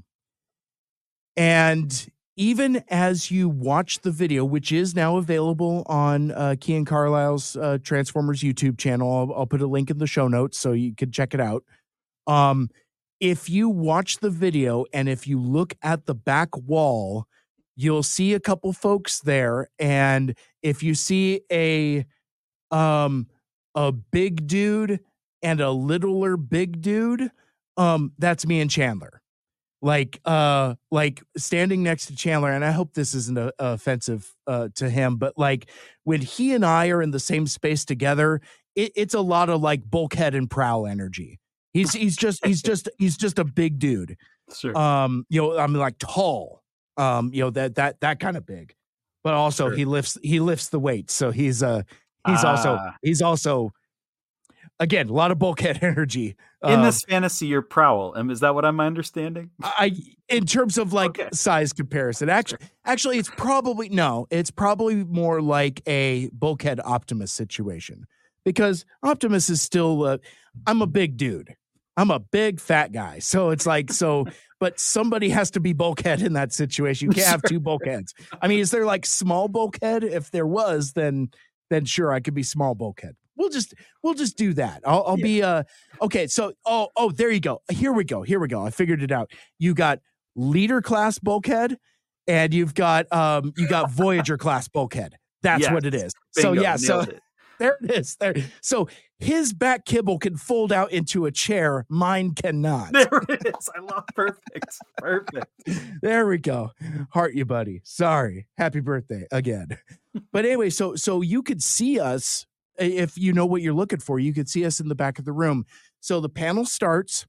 And even as you watch the video, which is now available on uh, Kian Carlisle's uh, Transformers YouTube channel, I'll, I'll put a link in the show notes so you can check it out. Um, If you watch the video and if you look at the back wall, you'll see a couple folks there. And if you see a um a big dude and a littler big dude, um, that's me and Chandler. Like uh like standing next to Chandler, and I hope this isn't a, a offensive uh to him, but like when he and I are in the same space together, it, it's a lot of like Bulkhead and Prowl energy. He's he's just he's just he's just a big dude. Sure. Um, you know, I mean like tall. Um, you know, that that that kind of big. But also Sure. he lifts he lifts the weight. So he's uh he's also Ah. he's also again, a lot of bulkhead energy. In Um, this fantasy, you're Prowl. And is that what I'm understanding? I in terms of like Okay. size comparison. Actually actually it's probably no, it's probably more like a Bulkhead Optimus situation. Because Optimus is still uh, I'm a big dude. I'm a big fat guy. So it's like, so, but somebody has to be Bulkhead in that situation. You can't have two Bulkheads. I mean, is there like small Bulkhead? If there was, then, then sure, I could be small Bulkhead. We'll just, we'll just do that. I'll, I'll Yeah. be, uh, okay. So, oh, oh, there you go. Here we go. Here we go. I figured it out. You got leader class Bulkhead and you've got, um, you got Voyager class Bulkhead. That's Yes. what it is. so Bingo, yeah. So nailed it. there it is. There. So his back kibble can fold out into a chair. Mine cannot. There it is. I love perfect. Perfect. There we go. Heart you, buddy. Sorry. Happy birthday again. But anyway, so so you could see us if you know what you're looking for. You could see us in the back of the room. So the panel starts,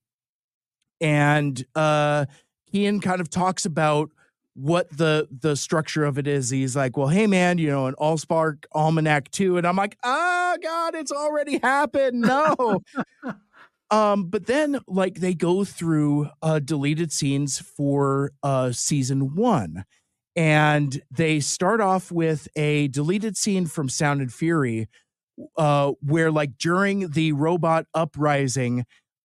and uh, Kian kind of talks about what the the structure of it is. He's like, well, hey man, you know, an Allspark Almanac two. And I'm like, ah, God, it's already happened. No. um, but then like they go through uh deleted scenes for uh season one. And they start off with a deleted scene from Sound and Fury, uh, where like during the robot uprising,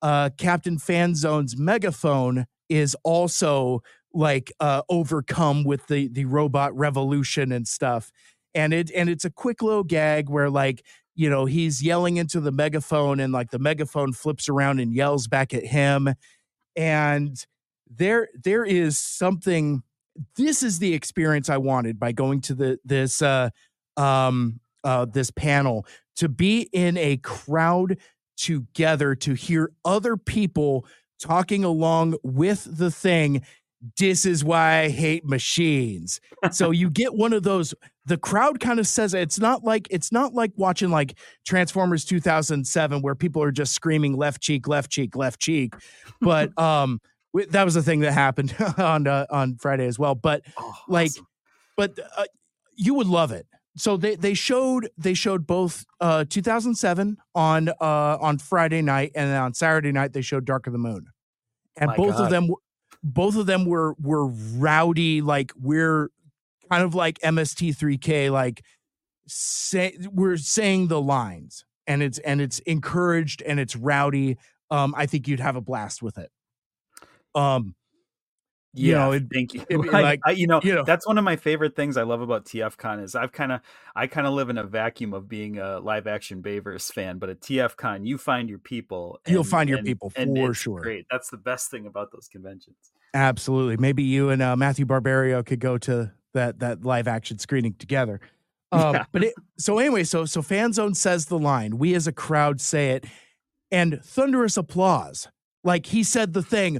uh, Captain Fanzone's megaphone is also like uh, overcome with the the robot revolution and stuff. And it and it's a quick little gag where like, you know, he's yelling into the megaphone and like the megaphone flips around and yells back at him. And there there is something, this is the experience I wanted by going to the this uh um uh this panel, to be in a crowd together, to hear other people talking along with the thing. This is why I hate machines. So you get one of those, the crowd kind of says it. It's not like it's not like watching like Transformers two thousand seven where people are just screaming left cheek, left cheek, left cheek. But um that was the thing that happened on uh, on Friday as well. But Oh, like awesome. but uh, you would love it. So they they showed they showed both uh two thousand seven on uh on Friday night, and then on Saturday night they showed Dark of the Moon. And My both God. of them both of them were were rowdy, like we're kind of like M S T three K, like say, we're saying the lines, and it's and it's encouraged and it's rowdy. Um, I think you'd have a blast with it. Um, you Yeah, know, it, thank you. it'd be I, like, I, you know, you know, that's one of my favorite things I love about T F Con is I've kind of, I kind of live in a vacuum of being a live action Bayverse fan, but at T F Con you find your people. And, you'll find your and, people and for it's sure. Great. That's the best thing about those conventions. Absolutely. Maybe you and uh, Matthew Barbario could go to that that live action screening together. Um, Yeah. But it, so anyway, so so Fanzone says the line. We as a crowd say it, and thunderous applause. Like he said the thing.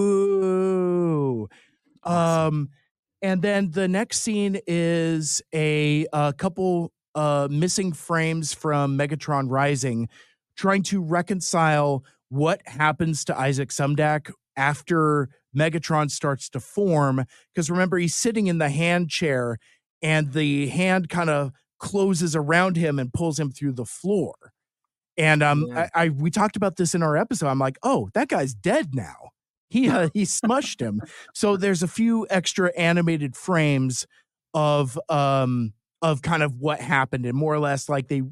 Woo. Awesome. Um, and then the next scene is a, a couple uh, missing frames from Megatron Rising, trying to reconcile what happens to Isaac Sumdac after Megatron starts to form. Because remember, he's sitting in the hand chair, and the hand kind of closes around him and pulls him through the floor. And um, Yeah. I, I we talked about this in our episode. I'm like, oh, that guy's dead now. He uh, he smushed him. So there's a few extra animated frames of um of kind of what happened, and more or less like they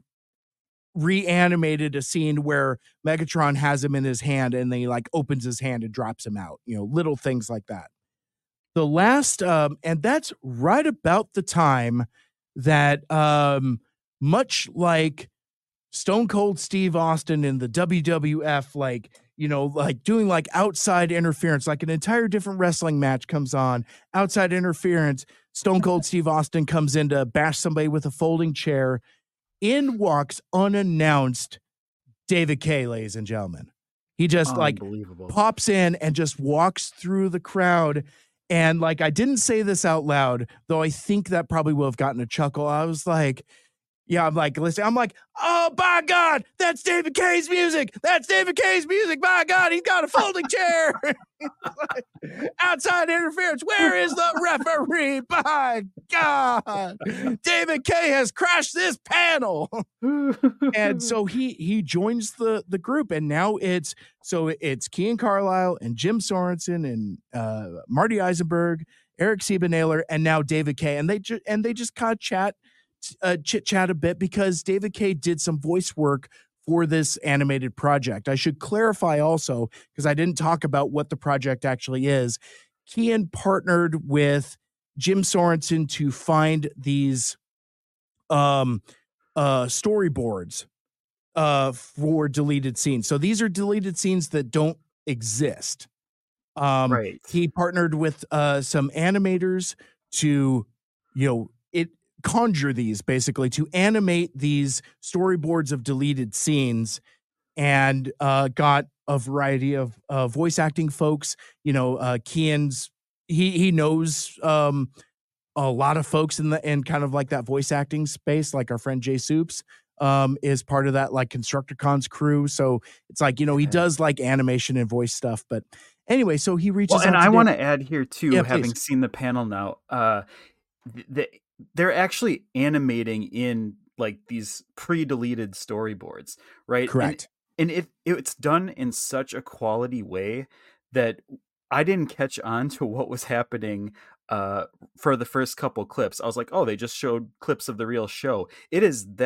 reanimated a scene where Megatron has him in his hand, and then he like opens his hand and drops him out. You know, little things like that. The last um, and that's right about the time that um, much like Stone Cold Steve Austin in the W W F, like, you know, like doing like outside interference, like an entire different wrestling match comes on, outside interference. Stone Cold Steve Austin comes in to bash somebody with a folding chair. In walks unannounced David Kaye, ladies and gentlemen. He just like Unbelievable. pops in and just walks through the crowd. And like, I didn't say this out loud, though I think that probably would have gotten a chuckle. I was like, yeah, I'm like, listen, I'm like, oh, by God, that's David Kaye's music. That's David Kaye's music. By God, he's got a folding chair. Like, outside interference. Where is the referee? By God, David Kaye has crashed this panel. And so he he joins the the group, and now it's so it's Kean Carlisle and Jim Sorensen and uh, Marty Eisenberg, Eric Siebenahler, and now David Kaye, and they ju- and they just kind of chat. Uh, chit chat a bit because David Kaye did some voice work for this animated project. I should clarify also, because I didn't talk about what the project actually is. Kean partnered with Jim Sorensen to find these um, uh, storyboards uh, for deleted scenes. So these are deleted scenes that don't exist. Um, Right. He partnered with uh, some animators to, you know, it conjure these basically to animate these storyboards of deleted scenes, and uh, got a variety of uh, voice acting folks. You know, uh, Kean's he he knows um, a lot of folks in the in kind of like that voice acting space, like our friend Jay Soups um, is part of that like Constructicons crew. So it's like, you know, he Yeah. does like animation and voice stuff. But anyway, so he reaches Well, and out I to want Dave- to add here too, Yeah, having please. seen the panel now, uh, th- th- they're actually animating in like these pre-deleted storyboards, right? Correct. And, and it it's done in such a quality way that I didn't catch on to what was happening uh, for the first couple clips. I was like, oh, they just showed clips of the real show. It is that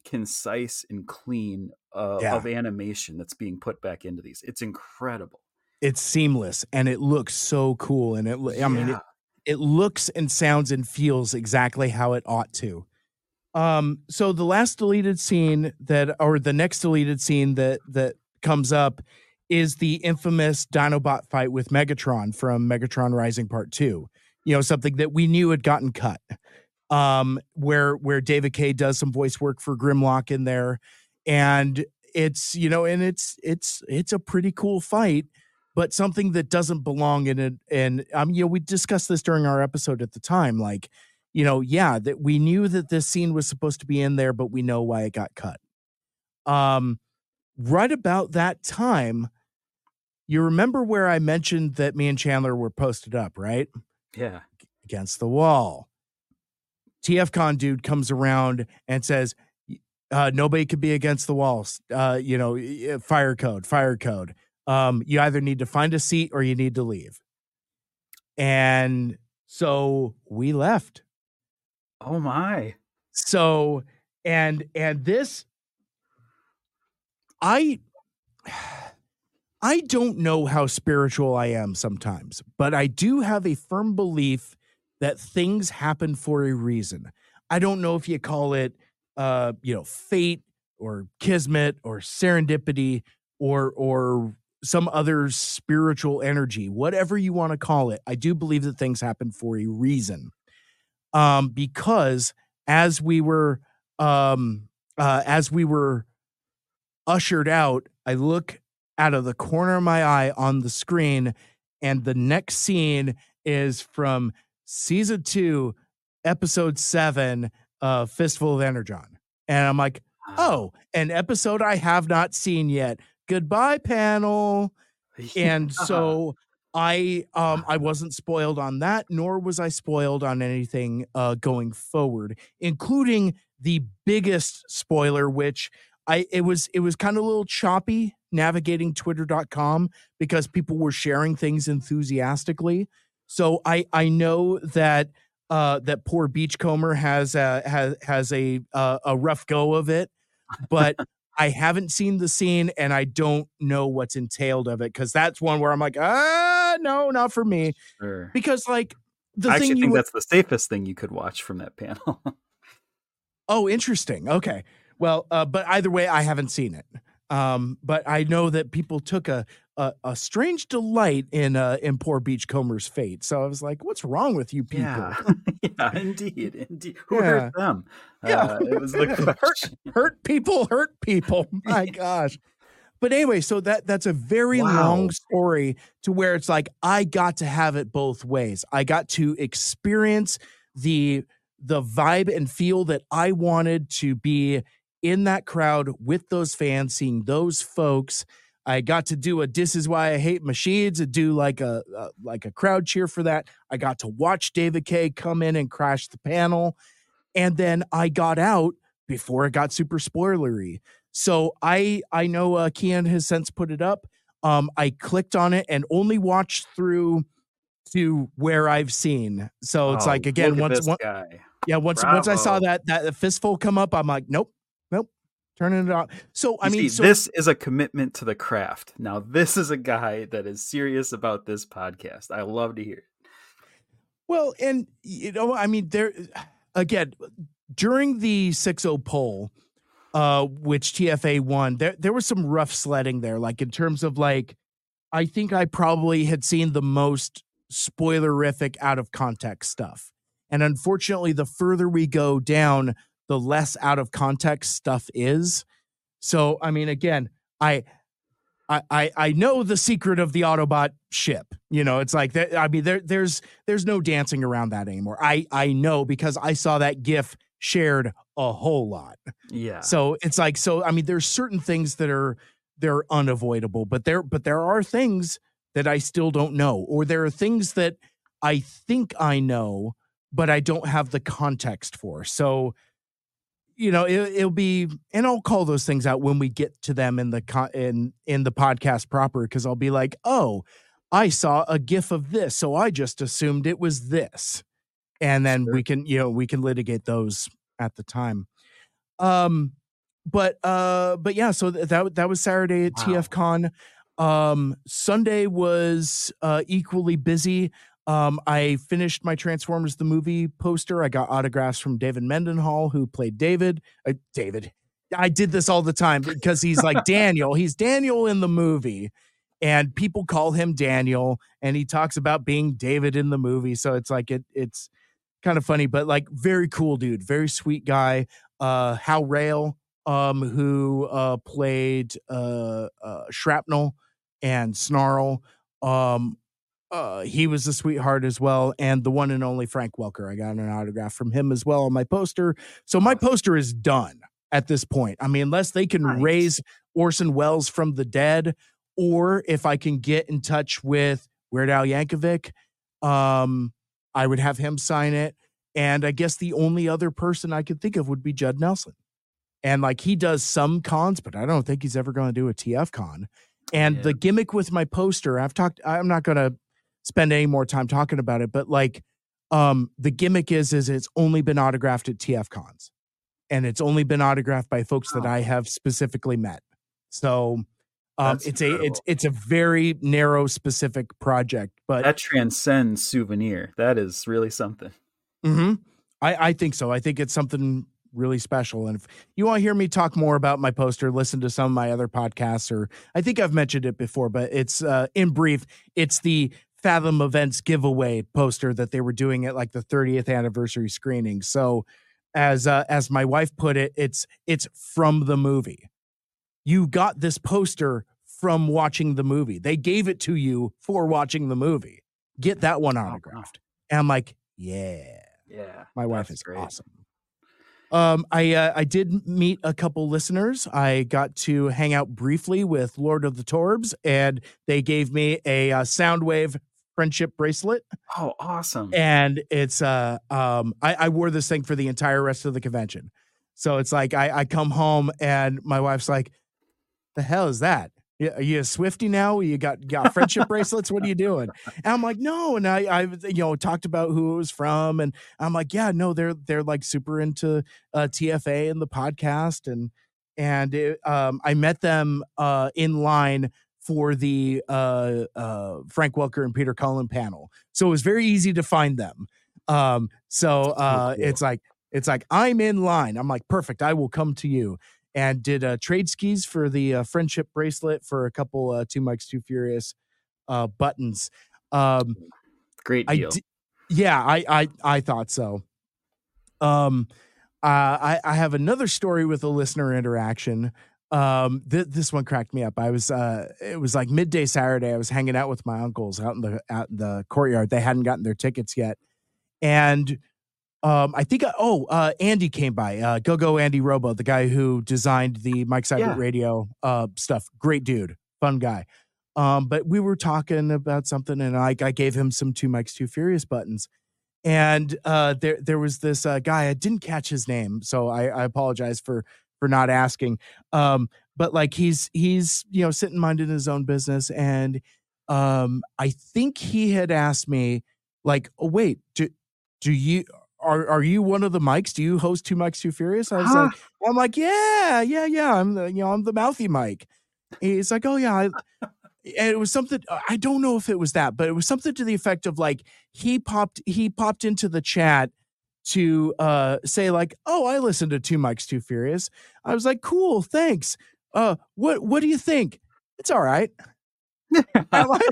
concise and clean uh, Yeah. of animation that's being put back into these. It's incredible. It's seamless and it looks so cool. And it, I mean, it, Yeah. it looks and sounds and feels exactly how it ought to. Um, so the last deleted scene that, or the next deleted scene that, that comes up is the infamous Dinobot fight with Megatron from Megatron Rising Part Two. You know, something that we knew had gotten cut. Um, where where David Kaye does some voice work for Grimlock in there, and it's you know, and it's it's it's a pretty cool fight, but something that doesn't belong in it. And um, you know, we discussed this during our episode at the time, like. You know, yeah, that we knew that this scene was supposed to be in there, but we know why it got cut. Um, right about that time, you remember where I mentioned that me and Chandler were posted up, right? Yeah. Against the wall. T F Con dude comes around and says, uh, nobody could be against the walls. Uh, you know, fire code, fire code. Um, you either need to find a seat or you need to leave. And so we left. Oh my. So, and, and this, I, I don't know how spiritual I am sometimes, but I do have a firm belief that things happen for a reason. I don't know if you call it, uh, you know, fate or kismet or serendipity or, or some other spiritual energy, whatever you want to call it. I do believe that things happen for a reason. Um, because as we were, um, uh, as we were ushered out, I look out of the corner of my eye on the screen, and the next scene is from season two, episode seven, uh, Fistful of Energon. And I'm like, oh, an episode I have not seen yet. Goodbye, panel. And so I um I wasn't spoiled on that, nor was I spoiled on anything uh going forward, including the biggest spoiler, which I it was it was kind of a little choppy navigating twitter dot com because people were sharing things enthusiastically. So I I know that uh that poor Beachcomber has a has has a uh, a rough go of it, but I haven't seen the scene and I don't know what's entailed of it, because that's one where I'm like, ah, no, not for me. Sure. Because like the I thing actually you think would, that's the safest thing you could watch from that panel. oh, interesting. Okay. Well, uh, but either way, I haven't seen it. Um, but I know that people took a a, a strange delight in uh, in poor Beachcomber's fate. So I was like, what's wrong with you people? Yeah, yeah, indeed, indeed. Who Yeah. hurt them? Yeah. Uh, it was the hurt, question. hurt people, hurt people. My gosh. But anyway, so that that's a very Wow. long story to where it's like I got to have it both ways. I got to experience the the vibe and feel that I wanted to be in that crowd with those fans, seeing those folks. I got to do a "This Is Why I Hate Machines" and do like a, a like a crowd cheer for that. I got to watch David Kaye come in and crash the panel, and then I got out before it got super spoilery. So I I know uh, Kian has since put it up. Um, I clicked on it and only watched through to where I've seen. So it's Oh, like again look at once this one, guy. yeah once once I saw Bravo. that that fistful come up, I'm like nope nope turning it off. So I You mean see, so this is a commitment to the craft. Now, this is a guy that is serious about this podcast. I love to hear it. well, and you know I mean there again during the six oh poll, uh, which T F A won, there there was some rough sledding there. Like in terms of like, I think I probably had seen the most spoilerific out of context stuff. And unfortunately, the further we go down, the less out of context stuff is. So, I mean, again, I, I, I, I know the secret of the Autobot ship. You know, it's like that. I mean, there, there's, there's no dancing around that anymore. I, I know because I saw that GIF shared a whole lot. Yeah. So it's like, so, I mean, there's certain things that are, they're unavoidable, but there, but there are things that I still don't know, or there are things that I think I know, but I don't have the context for. So, you know, it, it'll be, and I'll call those things out when we get to them in the con in, in the podcast proper. Cause I'll be like, oh, I saw a GIF of this, so I just assumed it was this. And then Sure. we can, you know, we can litigate those at the time. Um, but uh but yeah, so th- that that was Saturday at Wow. TFCon. Um Sunday was uh equally busy. um I finished my Transformers the movie poster. I got autographs from David Mendenhall, who played David. uh, David I did this all the time because he's like Daniel. He's Daniel in the movie, and people call him Daniel, and he talks about being David in the movie, so it's like it it's kind of funny, but like very cool dude, very sweet guy. Uh, Hal Rail, um, who uh played uh, uh Shrapnel and Snarl. Um, uh, he was a sweetheart as well, and the one and only Frank Welker. I got an autograph from him as well on my poster. So my Awesome. poster is done at this point. I mean, unless they can Nice. raise Orson Welles from the dead, or if I can get in touch with Weird Al Yankovic, um, I would have him sign it. And I guess the only other person I could think of would be Judd Nelson. And like he does some cons, but I don't think he's ever going to do a T F con. And Yeah. the gimmick with my poster, I've talked, I'm not going to spend any more time talking about it, but like um the gimmick is is it's only been autographed at T F cons. And it's only been autographed by folks that Wow. I have specifically met. So um That's it's a it's incredible. it's a very narrow specific project, but That transcends souvenir. That is really something. Mhm. I, I think so. I think it's something really special. And if you want to hear me talk more about my poster, listen to some of my other podcasts, or I think I've mentioned it before, but it's uh, in brief, it's the Fathom Events giveaway poster that they were doing at like the thirtieth anniversary screening. So as uh, as my wife put it, it's it's from the movie. You got this poster from watching the movie. They gave it to you for watching the movie. Get that one Oh, wow. autographed. And I'm like, yeah. Yeah. My wife that's is great. awesome. Um, I uh, I did meet a couple listeners. I got to hang out briefly with Lord of the Torbs, and they gave me a uh, Soundwave friendship bracelet. Oh, awesome. And it's uh um I, I wore this thing for the entire rest of the convention. So it's like I, I come home and my wife's like, the hell is that? Yeah, are you a Swiftie now? You got got friendship bracelets? What are you doing? And I'm like, no. And I, I, you know, talked about who it was from, and I'm like, yeah, no, they're they're like super into uh, T F A and the podcast, and and it, um, I met them uh, in line for the uh, uh, Frank Welker and Peter Cullen panel, so it was very easy to find them. Um, so uh, So cool. it's like it's like I'm in line. I'm like, perfect. I will come to you. And did uh, trade skis for the uh, friendship bracelet for a couple uh, Two Mikes Too Furious uh, buttons. Um, Great I deal. di- yeah, I, I I thought so. Um, uh, I I have another story with a listener interaction. Um, th- this one cracked me up. I was uh, it was like midday Saturday. I was hanging out with my uncles out in the out in the courtyard. They hadn't gotten their tickets yet, and Um, I think, uh, oh, uh, Andy came by, uh, Go Go Andy Robo, the guy who designed the Mike Seibert Yeah. radio, uh, stuff. Great dude, fun guy. Um, but we were talking about something, and I, I gave him some Two Mikes Too Furious buttons. And, uh, there, there was this, uh, guy, I didn't catch his name, so I, I apologize for, for not asking. Um, but like, he's, he's, you know, sitting minding his own business. And, um, I think he had asked me like, oh, wait, do, do you, are are you one of the mics? Do you host Two Mikes Too Furious? I was Huh? like, I'm like, yeah, yeah, yeah. I'm the, you know, I'm the mouthy mic. He's like, oh yeah. I, and it was something, I don't know if it was that, but it was something to the effect of like, he popped, he popped into the chat to uh say like, oh, I listened to Two Mikes Too Furious. I was like, cool, thanks. Uh, what what do you think? It's all right. I'm like,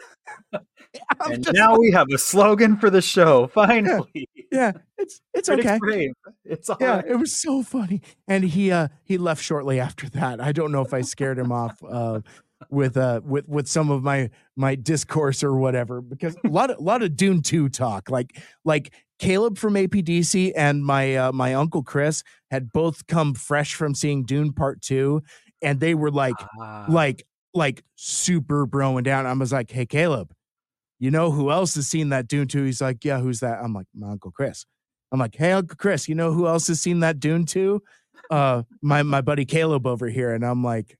I'm And just now like, we have a slogan for the show. Finally. yeah, it's it's Critics okay. Brave. It's all Yeah, right. it was so funny. And he uh he left shortly after that. I don't know if I scared him off uh with uh with with some of my my discourse or whatever, because a lot of a lot of Dune two talk. Like like Caleb from A P D C and my uh, my uncle Chris had both come fresh from seeing Dune Part two, and they were like Ah. like like super broing down. I was like, "Hey Caleb, you know who else has seen that Dune two?" He's like, "Yeah, who's that?" I'm like, "My Uncle Chris." I'm like, "Hey, Uncle Chris, you know who else has seen that Dune two?" Uh, my my buddy Caleb over here, and I'm like,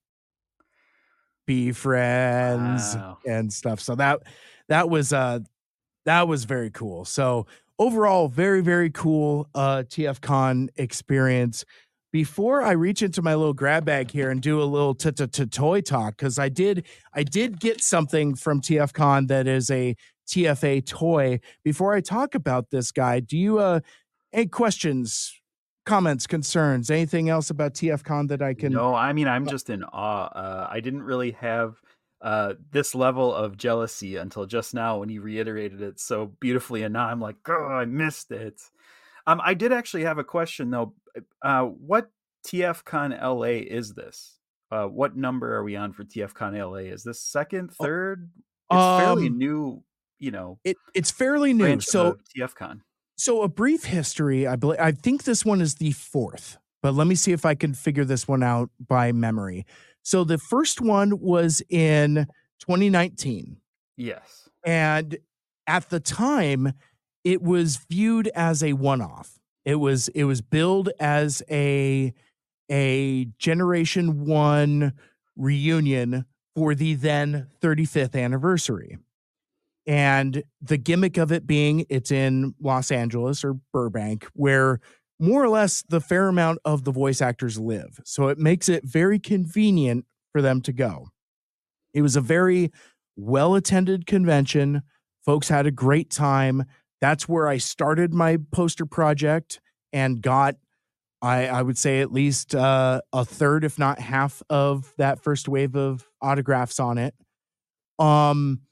"Be friends," Wow. and stuff. So that that was uh that was very cool. So overall, very very cool uh T F Con experience. before I reach into my little grab bag here and do a little toy talk, because I did I did get something from T F Con that is a T F A toy. Before I talk about this guy, do you uh any questions, comments, concerns, anything else about T F Con that I can? No, I mean, I'm just in awe. Uh, I didn't really have uh, this level of jealousy until just now when you reiterated it so beautifully, and now I'm like, oh, I missed it. Um, I did actually have a question though. Uh, what T F Con L A is this? Uh, what number are we on for T F Con L A? Is this second, third? It's fairly Um, new, you know. It it's fairly new. branch So of T F Con. so a brief history. I believe I think this one is the fourth, but let me see if I can figure this one out by memory. So the first one was in twenty nineteen. Yes. And at the time, it was viewed as a one-off. It was it was billed as a a Generation One reunion for the then thirty-fifth anniversary. And the gimmick of it being it's in Los Angeles or Burbank, where more or less the fair amount of the voice actors live. So it makes it very convenient for them to go. It was a very well-attended convention. Folks had a great time. That's where I started my poster project and got, I, I would say, at least uh, a third, if not half, of that first wave of autographs on it. Um,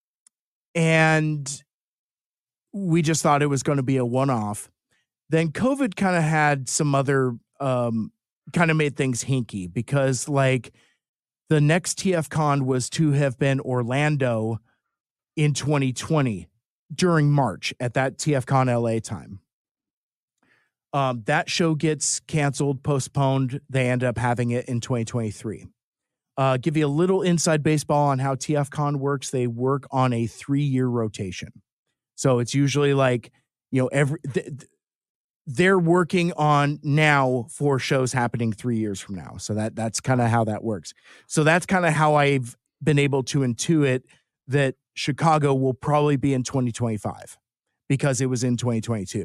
and we just thought it was going to be a one-off. Then COVID kind of had some other, um, kind of made things hinky because, like, the next T F Con was to have been Orlando in twenty twenty during March at that T F Con L A time. Um, that show gets canceled, postponed. They end up having it in twenty twenty-three. Uh, give you a little inside baseball on how T F Con works. They work on a three-year rotation. So it's usually like, you know, every th- th- they're working on now for shows happening three years from now. So that that's kind of how that works. So that's kind of how I've been able to intuit that Chicago will probably be in twenty twenty-five because it was in twenty twenty-two.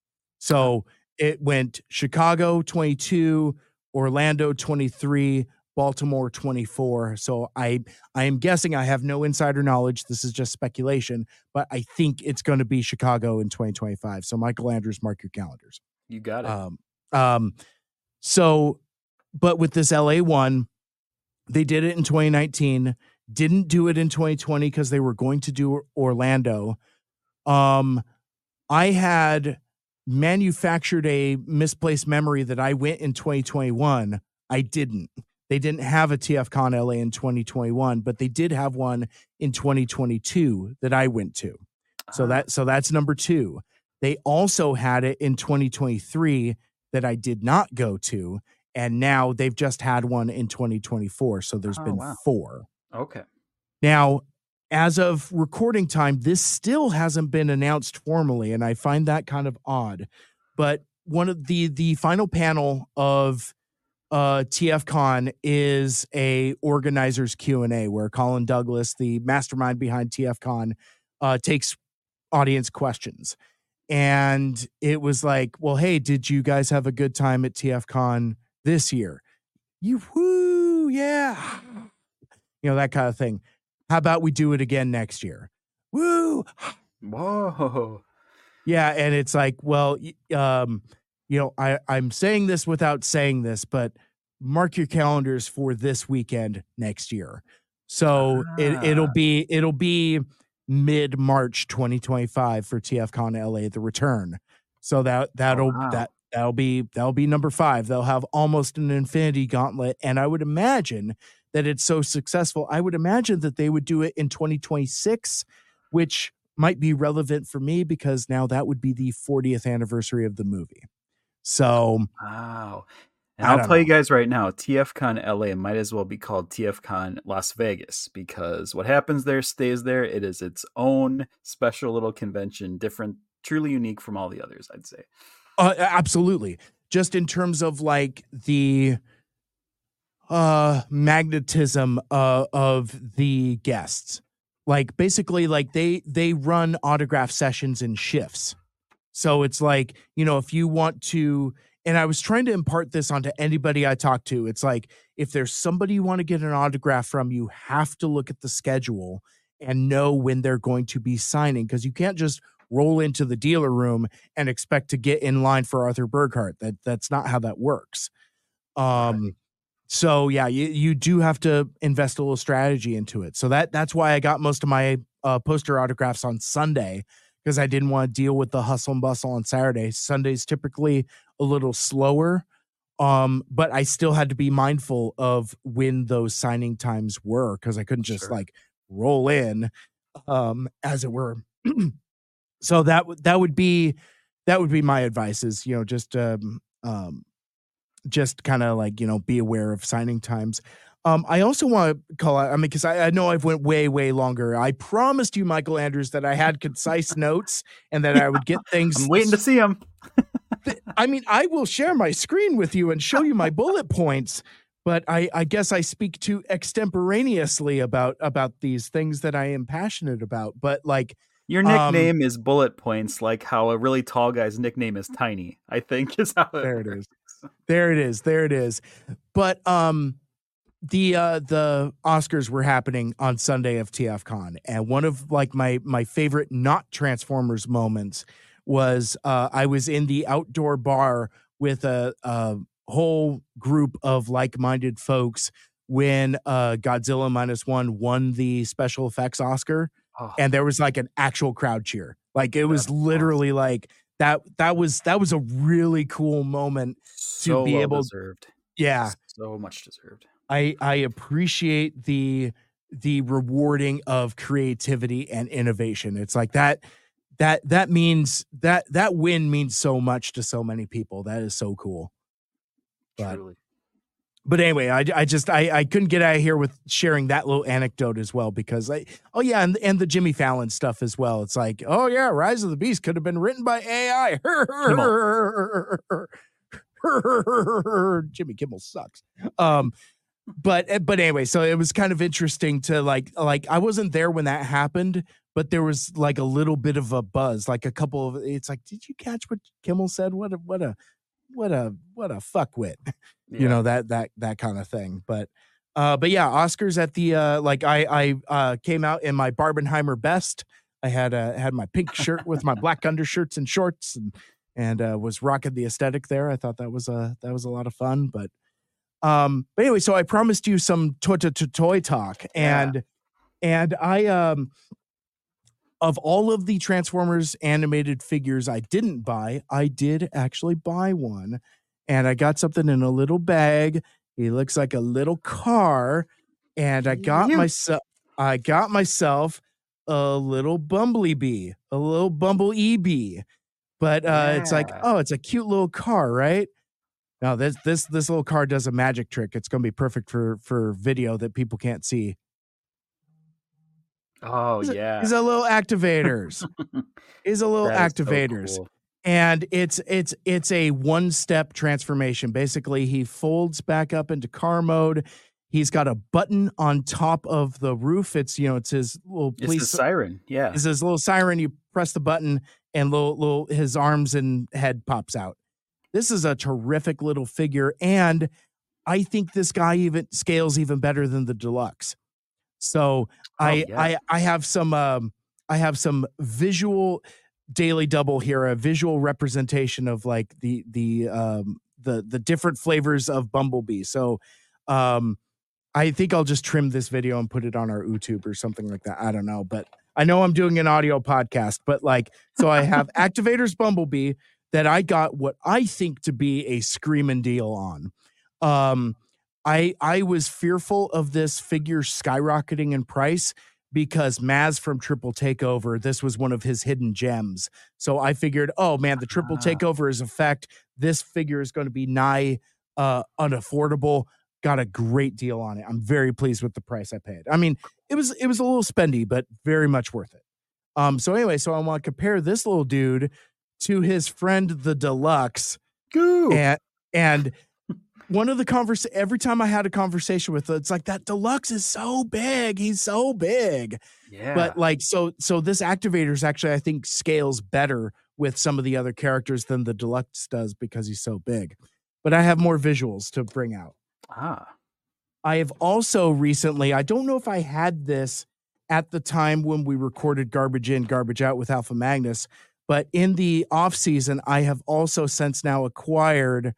So it went Chicago twenty-two, Orlando twenty-three, Baltimore twenty-four. So I I am guessing, I have no insider knowledge. This is just speculation, but I think it's going to be Chicago in twenty twenty-five. So Michael Andrews, mark your calendars. You got it. Um, um, so, but with this L A one, they did it in twenty nineteen, didn't do it in twenty twenty because they were going to do Orlando. Um, I had manufactured a misplaced memory that I went in twenty twenty-one. I didn't. They didn't have a T F Con L A in twenty twenty-one, but they did have one in twenty twenty-two that I went to. So that so that's number two. They also had it in twenty twenty-three that I did not go to, and now they've just had one in twenty twenty-four. So there's Oh, been wow. four. Okay. Now, as of recording time, this still hasn't been announced formally, and I find that kind of odd. But one of the the final panel of uh, T F Con is a organizer's Q and A where Colin Douglas, the mastermind behind T F Con, uh, takes audience questions. And it was like, well, hey, did you guys have a good time at T F Con this year? You whoo, yeah. You know, that kind of thing. How about we do it again next year? Woo. Whoa. Yeah. And it's like, well, um, you know, I, I'm saying this without saying this, but mark your calendars for this weekend next year. So Ah. it, it'll be, it'll be mid-March twenty twenty-five for T F Con L A, the return. So that, that'll, Oh, wow. that, that'll be, that'll be number five. They'll have almost an infinity gauntlet. And I would imagine that it's so successful, I would imagine that they would do it in twenty twenty-six, which might be relevant for me because now that would be the fortieth anniversary of the movie. So, Wow. And I I'll don't tell you know. guys right now, T F Con L A might as well be called T F Con Las Vegas because what happens there stays there. It is its own special little convention, different, truly unique from all the others, I'd say. Uh, absolutely. Just in terms of like the uh, magnetism uh, of the guests. Like basically like they, they run autograph sessions in shifts. So it's like, you know, if you want to and I was trying to impart this onto anybody I talk to. It's like, if there's somebody you want to get an autograph from, you have to look at the schedule and know when they're going to be signing, because you can't just roll into the dealer room and expect to get in line for Arthur Burkhart. That that's not how that works. Um, Right. so yeah, you, you do have to invest a little strategy into it. So that that's why I got most of my uh, poster autographs on Sunday, because I didn't want to deal with the hustle and bustle on Saturday. Sunday's typically a little slower, um, but I still had to be mindful of when those signing times were, because I couldn't just Sure. like roll in, um, as it were. So that would that would be that would be my advice, is, you know, just um, um, just kind of like, you know, be aware of signing times. Um, I also want to call out, I mean, because I, I know I've went way, way longer. I promised you, Michael Andrews, that I had concise notes and that I would get things. I'm waiting to see them. I mean, I will share my screen with you and show you my bullet points, but I, I guess I speak too extemporaneously about about these things that I am passionate about. But like, Your um, nickname is bullet points, like how a really tall guy's nickname is Tiny, I think is how it there it works. is. There it is. There it is. But um, the uh, the Oscars were happening on Sunday of T F Con, and one of like my my favorite not Transformers moments was uh, I was in the outdoor bar with a, a whole group of like-minded folks when uh, Godzilla Minus One won the special effects Oscar, Oh, and there was like an actual crowd cheer. Like it was That's literally like that. That was that was a really cool moment. so be well able- deserved. Yeah, So much deserved. I I appreciate the the rewarding of creativity and innovation. It's like that that that means that that win means so much to so many people. That is so cool. But Truly. but anyway, I, I just I, I couldn't get out of here with sharing that little anecdote as well, because I oh yeah, and and the Jimmy Fallon stuff as well. It's like, oh yeah, Rise of the Beast could have been written by A I. Jimmy Kimmel sucks. Um, but but anyway, so it was kind of interesting to like like I wasn't there when that happened, but there was like a little bit of a buzz, like a couple of. It's like, did you catch what Kimmel said? What a what a what a what a fuckwit, Yeah. you know, that that that kind of thing. But uh, but yeah, Oscars at the uh, like I I uh, came out in my Barbenheimer best. I had uh, had my pink shirt with my black undershirts and shorts, and and uh, was rocking the aesthetic there. I thought that was a that was a lot of fun. But um, but anyway, so I promised you some toy to toy talk, and and I um of all of the Transformers animated figures I didn't buy, I did actually buy one, and I got something in a little bag. He looks like a little car, and I got You- myself I got myself a little Bumblebee, a little Bumble E B. But uh, it's like, Yeah. oh, it's a cute little car, right? Now this this this little car does a magic trick. It's gonna be perfect for for video that people can't see. Oh He's a- yeah. He's a little activators. He's a little That is so activators. cool. And it's it's it's a one-step transformation. Basically, he folds back up into car mode. He's got a button on top of the roof. It's, you know, it's his little It's the police. siren. Yeah. It's his little siren. You press the button, and little little his arms and head pops out. This is a terrific little figure, and I think this guy even scales even better than the deluxe. So I yeah. I I have some um I have some visual daily double here, a visual representation of like the the um the the different flavors of Bumblebee. So um I think I'll just trim this video and put it on our YouTube or something like that. I don't know, but I know I'm doing an audio podcast, but like, so I have Activators Bumblebee that I got what I think to be a screaming deal on. Um, I I was fearful of this figure skyrocketing in price because Maz from Triple Takeover, this was one of his hidden gems. So I figured, oh man, the Triple Ah. Takeover is effect. This figure is going to be nigh uh, unaffordable. Got a great deal on it. I'm very pleased with the price I paid. I mean, it was it was a little spendy, but very much worth it. Um, so anyway, so I want to compare this little dude to his friend the Deluxe, Goo. and and one of the convers every time I had a conversation with it, it's like that Deluxe is so big, he's so big. yeah. But like so so this activators actually I think scales better with some of the other characters than the deluxe does because he's so big. But I have more visuals to bring out. Ah. I have also recently, I don't know if I had this at the time when we recorded Garbage In, Garbage Out with Alpha Magnus, but in the off season, I have also since now acquired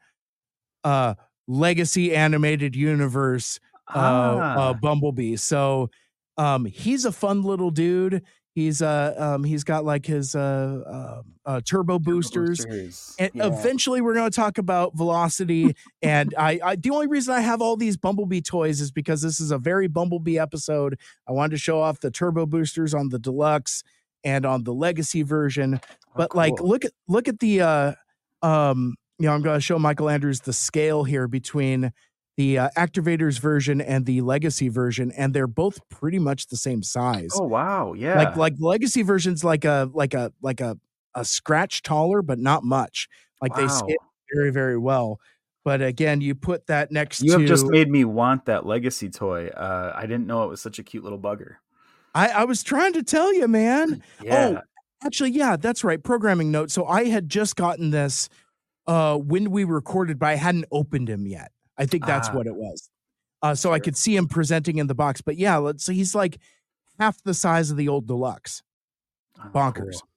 uh Legacy Animated Universe uh, Ah. uh Bumblebee. So um he's a fun little dude. He's uh um he's got like his uh, uh, uh turbo boosters. boosters. And Yeah. eventually we're going to talk about Velocity. and I, I the only reason I have all these Bumblebee toys is because this is a very Bumblebee episode. I wanted to show off the turbo boosters on the deluxe and on the Legacy version. But Oh, like cool. look at look at the uh um you know, I'm going to show Michael Andrews the scale here between the uh, Activators version and the Legacy version, and they're both pretty much the same size. Oh wow, yeah. Like like Legacy version's like a like a like a a scratch taller, but not much. Like they Wow. scale very very well. But again, you put that next You to have just made me want that Legacy toy. Uh, I didn't know it was such a cute little bugger. I, I was trying to tell you, man. Yeah. Oh, actually, yeah, that's right. Programming note. So I had just gotten this uh, when we recorded, but I hadn't opened him yet. I think that's Ah. what it was. Uh, so I Sure. could see him presenting in the box. But yeah, let's see. He's like half the size of the old deluxe. Oh, Bonkers. cool.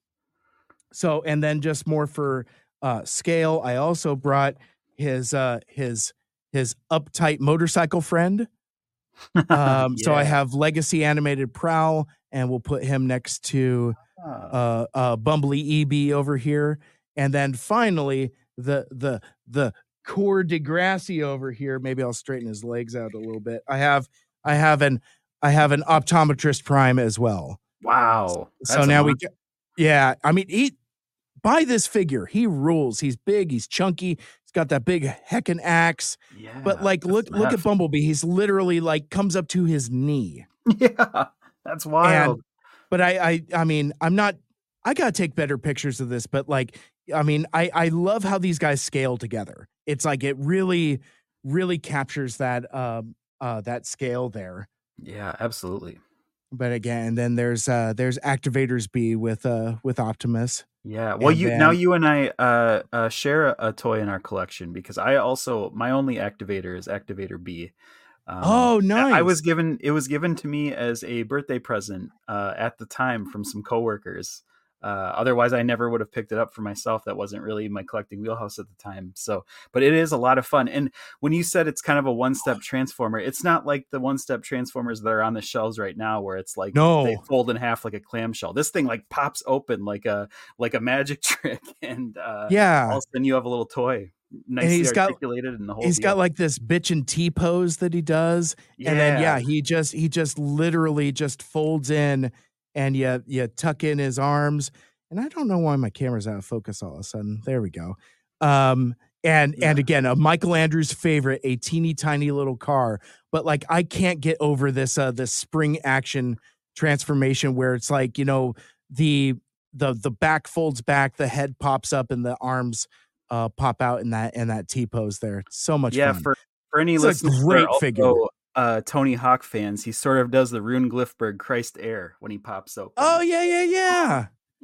So, and then just more for uh, scale, I also brought his uh, his his uptight motorcycle friend. Um, So I Yeah. have Legacy Animated Prowl, and we'll put him next to Ah. uh, uh, Bumbly E B over here, and then finally the the the Core Degrassi over here. Maybe I'll straighten his legs out a little bit. I have I have an I have an Optometrist Prime as well. Wow. So That's a now we, monster. yeah, I mean, he buy this figure. He rules. He's big. He's chunky. He's got that big heckin' axe. Yeah. But like, that's look, some look at heft. Bumblebee. He's literally like comes up to his knee. Yeah. That's wild. And, but I, I, I mean, I'm not. I gotta take better pictures of this. But like, I mean, I, I love how these guys scale together. It's like it really, really captures that, um, uh, that scale there. Yeah, absolutely. But again, then there's uh there's Activators B with uh with Optimus. Yeah. Well, And you now then- you and I uh, uh share a, a toy in our collection because I also my only activator is Activator B. Um, Oh, I- nice. I was given it was given to me as a birthday present uh, at the time from some coworkers. Uh, otherwise, I never would have picked it up for myself. That wasn't really my collecting wheelhouse at the time. So, but it is a lot of fun. And when you said it's kind of a one-step transformer, it's not like the one-step transformers that are on the shelves right now, where it's like No. they fold in half like a clamshell. This thing like pops open like a like a magic trick, and uh, Yeah. all of a sudden you have a little toy, nicely he's got- articulated, and the whole. He's deal. got like this bitch and T pose that he does. And then yeah, he just he just literally just folds in and you you tuck in his arms. And I don't know why my camera's out of focus all of a sudden. There we go. Um and Yeah. and again, a Michael Andrews favorite, a teeny tiny little car. But like I can't get over this uh this spring action transformation where it's like, you know, the the the back folds back, the head pops up, and the arms uh pop out in that in that T pose there. It's so much yeah, fun. for for any It's a listeners, great that are figure. also, uh, Tony Hawk fans, he sort of does the Rune Glifberg Christ Air when he pops open. Oh yeah, yeah, yeah.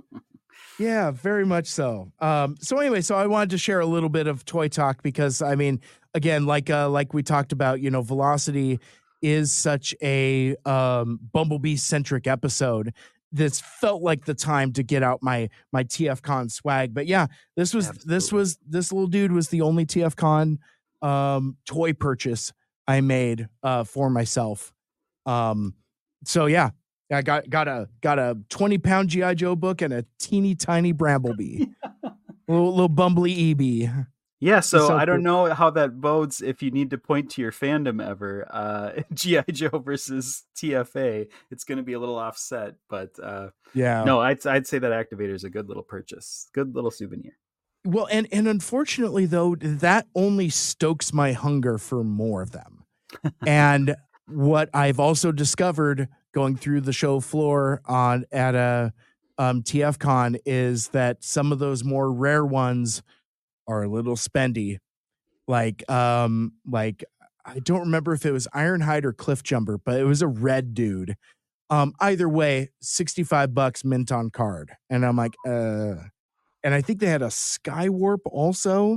Yeah, very much so. Um, so anyway, so I wanted to share a little bit of toy talk because I mean, again, like uh, like we talked about, you know, Velocity is such a um, Bumblebee centric episode. This felt like the time to get out my my T F Con swag. But yeah, this was this Absolutely. was this little dude was the only T F Con um, toy purchase I made uh, for myself. Um, so yeah. I got got a got a twenty pound G I Joe book and a teeny tiny Bramblebee, little little bumbly E B. Yeah, so, so I don't cool. know how that bodes if you need to point to your fandom ever. Uh, G I Joe versus T F A, it's going to be a little offset, but uh, Yeah. no, I'd I'd say that Activator is a good little purchase, good little souvenir. Well, and and unfortunately though, that only stokes my hunger for more of them. And what I've also discovered going through the show floor on at a um, T F Con is that some of those more rare ones are a little spendy. Like um, like I don't remember if it was Ironhide or Cliff Jumper, but it was a red dude. Um, either way, sixty-five bucks mint on card, and I'm like, uh. and I think they had a Skywarp also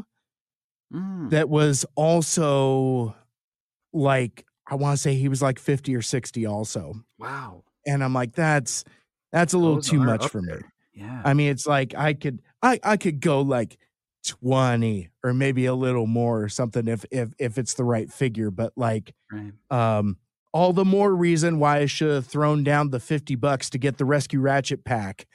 Mm. that was also like, I want to say he was like fifty or sixty also. Wow. And I'm like, that's that's a little Those too are much up for me. there. Yeah. I mean, it's like I could I I could go like twenty or maybe a little more or something if if if it's the right figure, but like Right. um all the more reason why I should have thrown down the fifty bucks to get the Rescue Ratchet pack.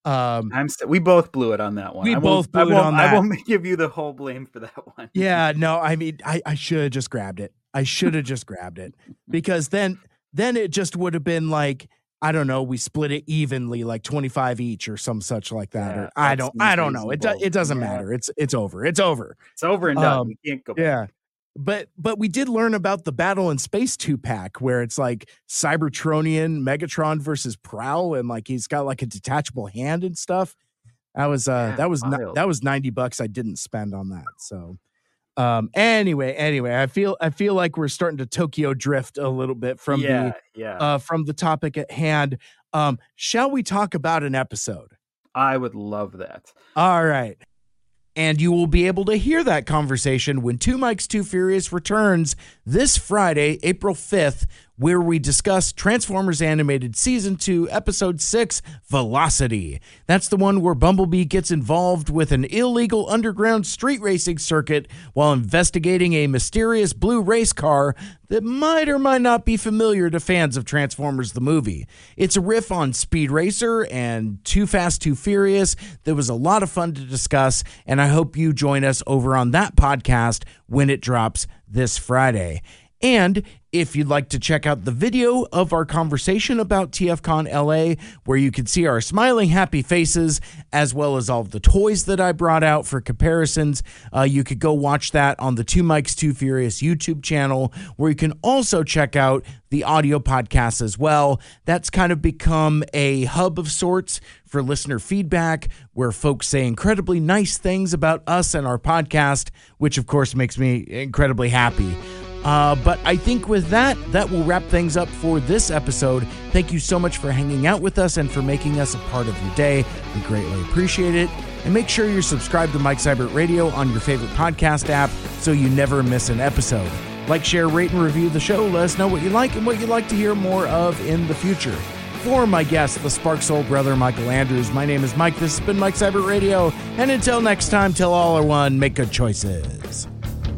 Um I'm st- we both blew it on that one. We I both won't, I blew it won't, on I that. won't give you the whole blame for that one. Yeah, no, I mean, I, I should have just grabbed it. I should have just grabbed it because then then it just would have been like, I don't know, we split it evenly, like twenty-five each or some such like that. Yeah, or I that don't, seems I don't know. It do, reasonable. it doesn't Yeah. matter. It's it's over. It's over. It's over and done. Um, We can't go back. Yeah. But but we did learn about the Battle in Space two pack where it's like Cybertronian Megatron versus Prowl, and like he's got like a detachable hand and stuff. That was uh Yeah, that was not, wild. that was ninety bucks I didn't spend on that. So um anyway, anyway, I feel I feel like we're starting to Tokyo drift a little bit from yeah, the yeah. uh from the topic at hand. Um shall we talk about an episode? I would love that. All right. And you will be able to hear that conversation when Two Mikes Too Furious returns this Friday, April fifth, where we discuss Transformers Animated Season two, Episode six, Velocity. That's the one where Bumblebee gets involved with an illegal underground street racing circuit while investigating a mysterious blue race car that might or might not be familiar to fans of Transformers the movie. It's a riff on Speed Racer and Too Fast, Too Furious. There was a lot of fun to discuss, and I hope you join us over on that podcast when it drops this Friday. And if you'd like to check out the video of our conversation about TFCon L A, where you can see our smiling, happy faces, as well as all of the toys that I brought out for comparisons, uh, you could go watch that on the Two Mikes Too Furious YouTube channel, where you can also check out the audio podcast as well. That's kind of become a hub of sorts for listener feedback, where folks say incredibly nice things about us and our podcast, which of course makes me incredibly happy. Uh, but I think with that, that will wrap things up for this episode. Thank you so much for hanging out with us and for making us a part of your day. We greatly appreciate it. And make sure you're subscribed to Mike Seibert Radio on your favorite podcast app so you never miss an episode. Like, share, rate, and review the show. Let us know what you like and what you'd like to hear more of in the future. For my guest, the Spark Soul brother, Michael Andrews, my name is Mike. This has been Mike Seibert Radio. And until next time, till all are one, make good choices.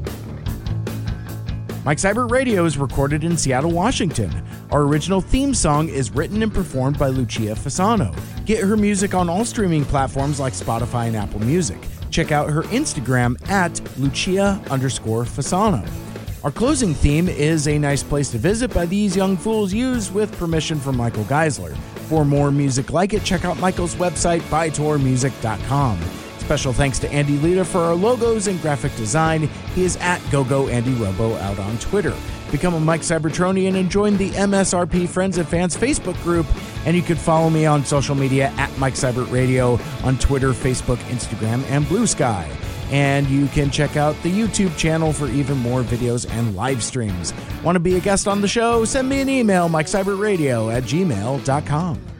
Mike Seibert Radio is recorded in Seattle, Washington. Our original theme song is written and performed by Lucia Fasano. Get her music on all streaming platforms like Spotify and Apple Music. Check out her Instagram at Lucia underscore Fasano. Our closing theme is A Nice Place to Visit by These Young Fools, used with permission from Michael Geisler. For more music like it, check out Michael's website, by tor music dot com. Special thanks to Andy Lita for our logos and graphic design. He is at GoGoAndyRobo out on Twitter. Become a Mike Cybertronian and join the M S R P Friends and Fans Facebook group. And you can follow me on social media at Mike Seibert Radio on Twitter, Facebook, Instagram, and Blue Sky. And you can check out the YouTube channel for even more videos and live streams. Want to be a guest on the show? Send me an email, Mike Seibert Radio at gmail dot com.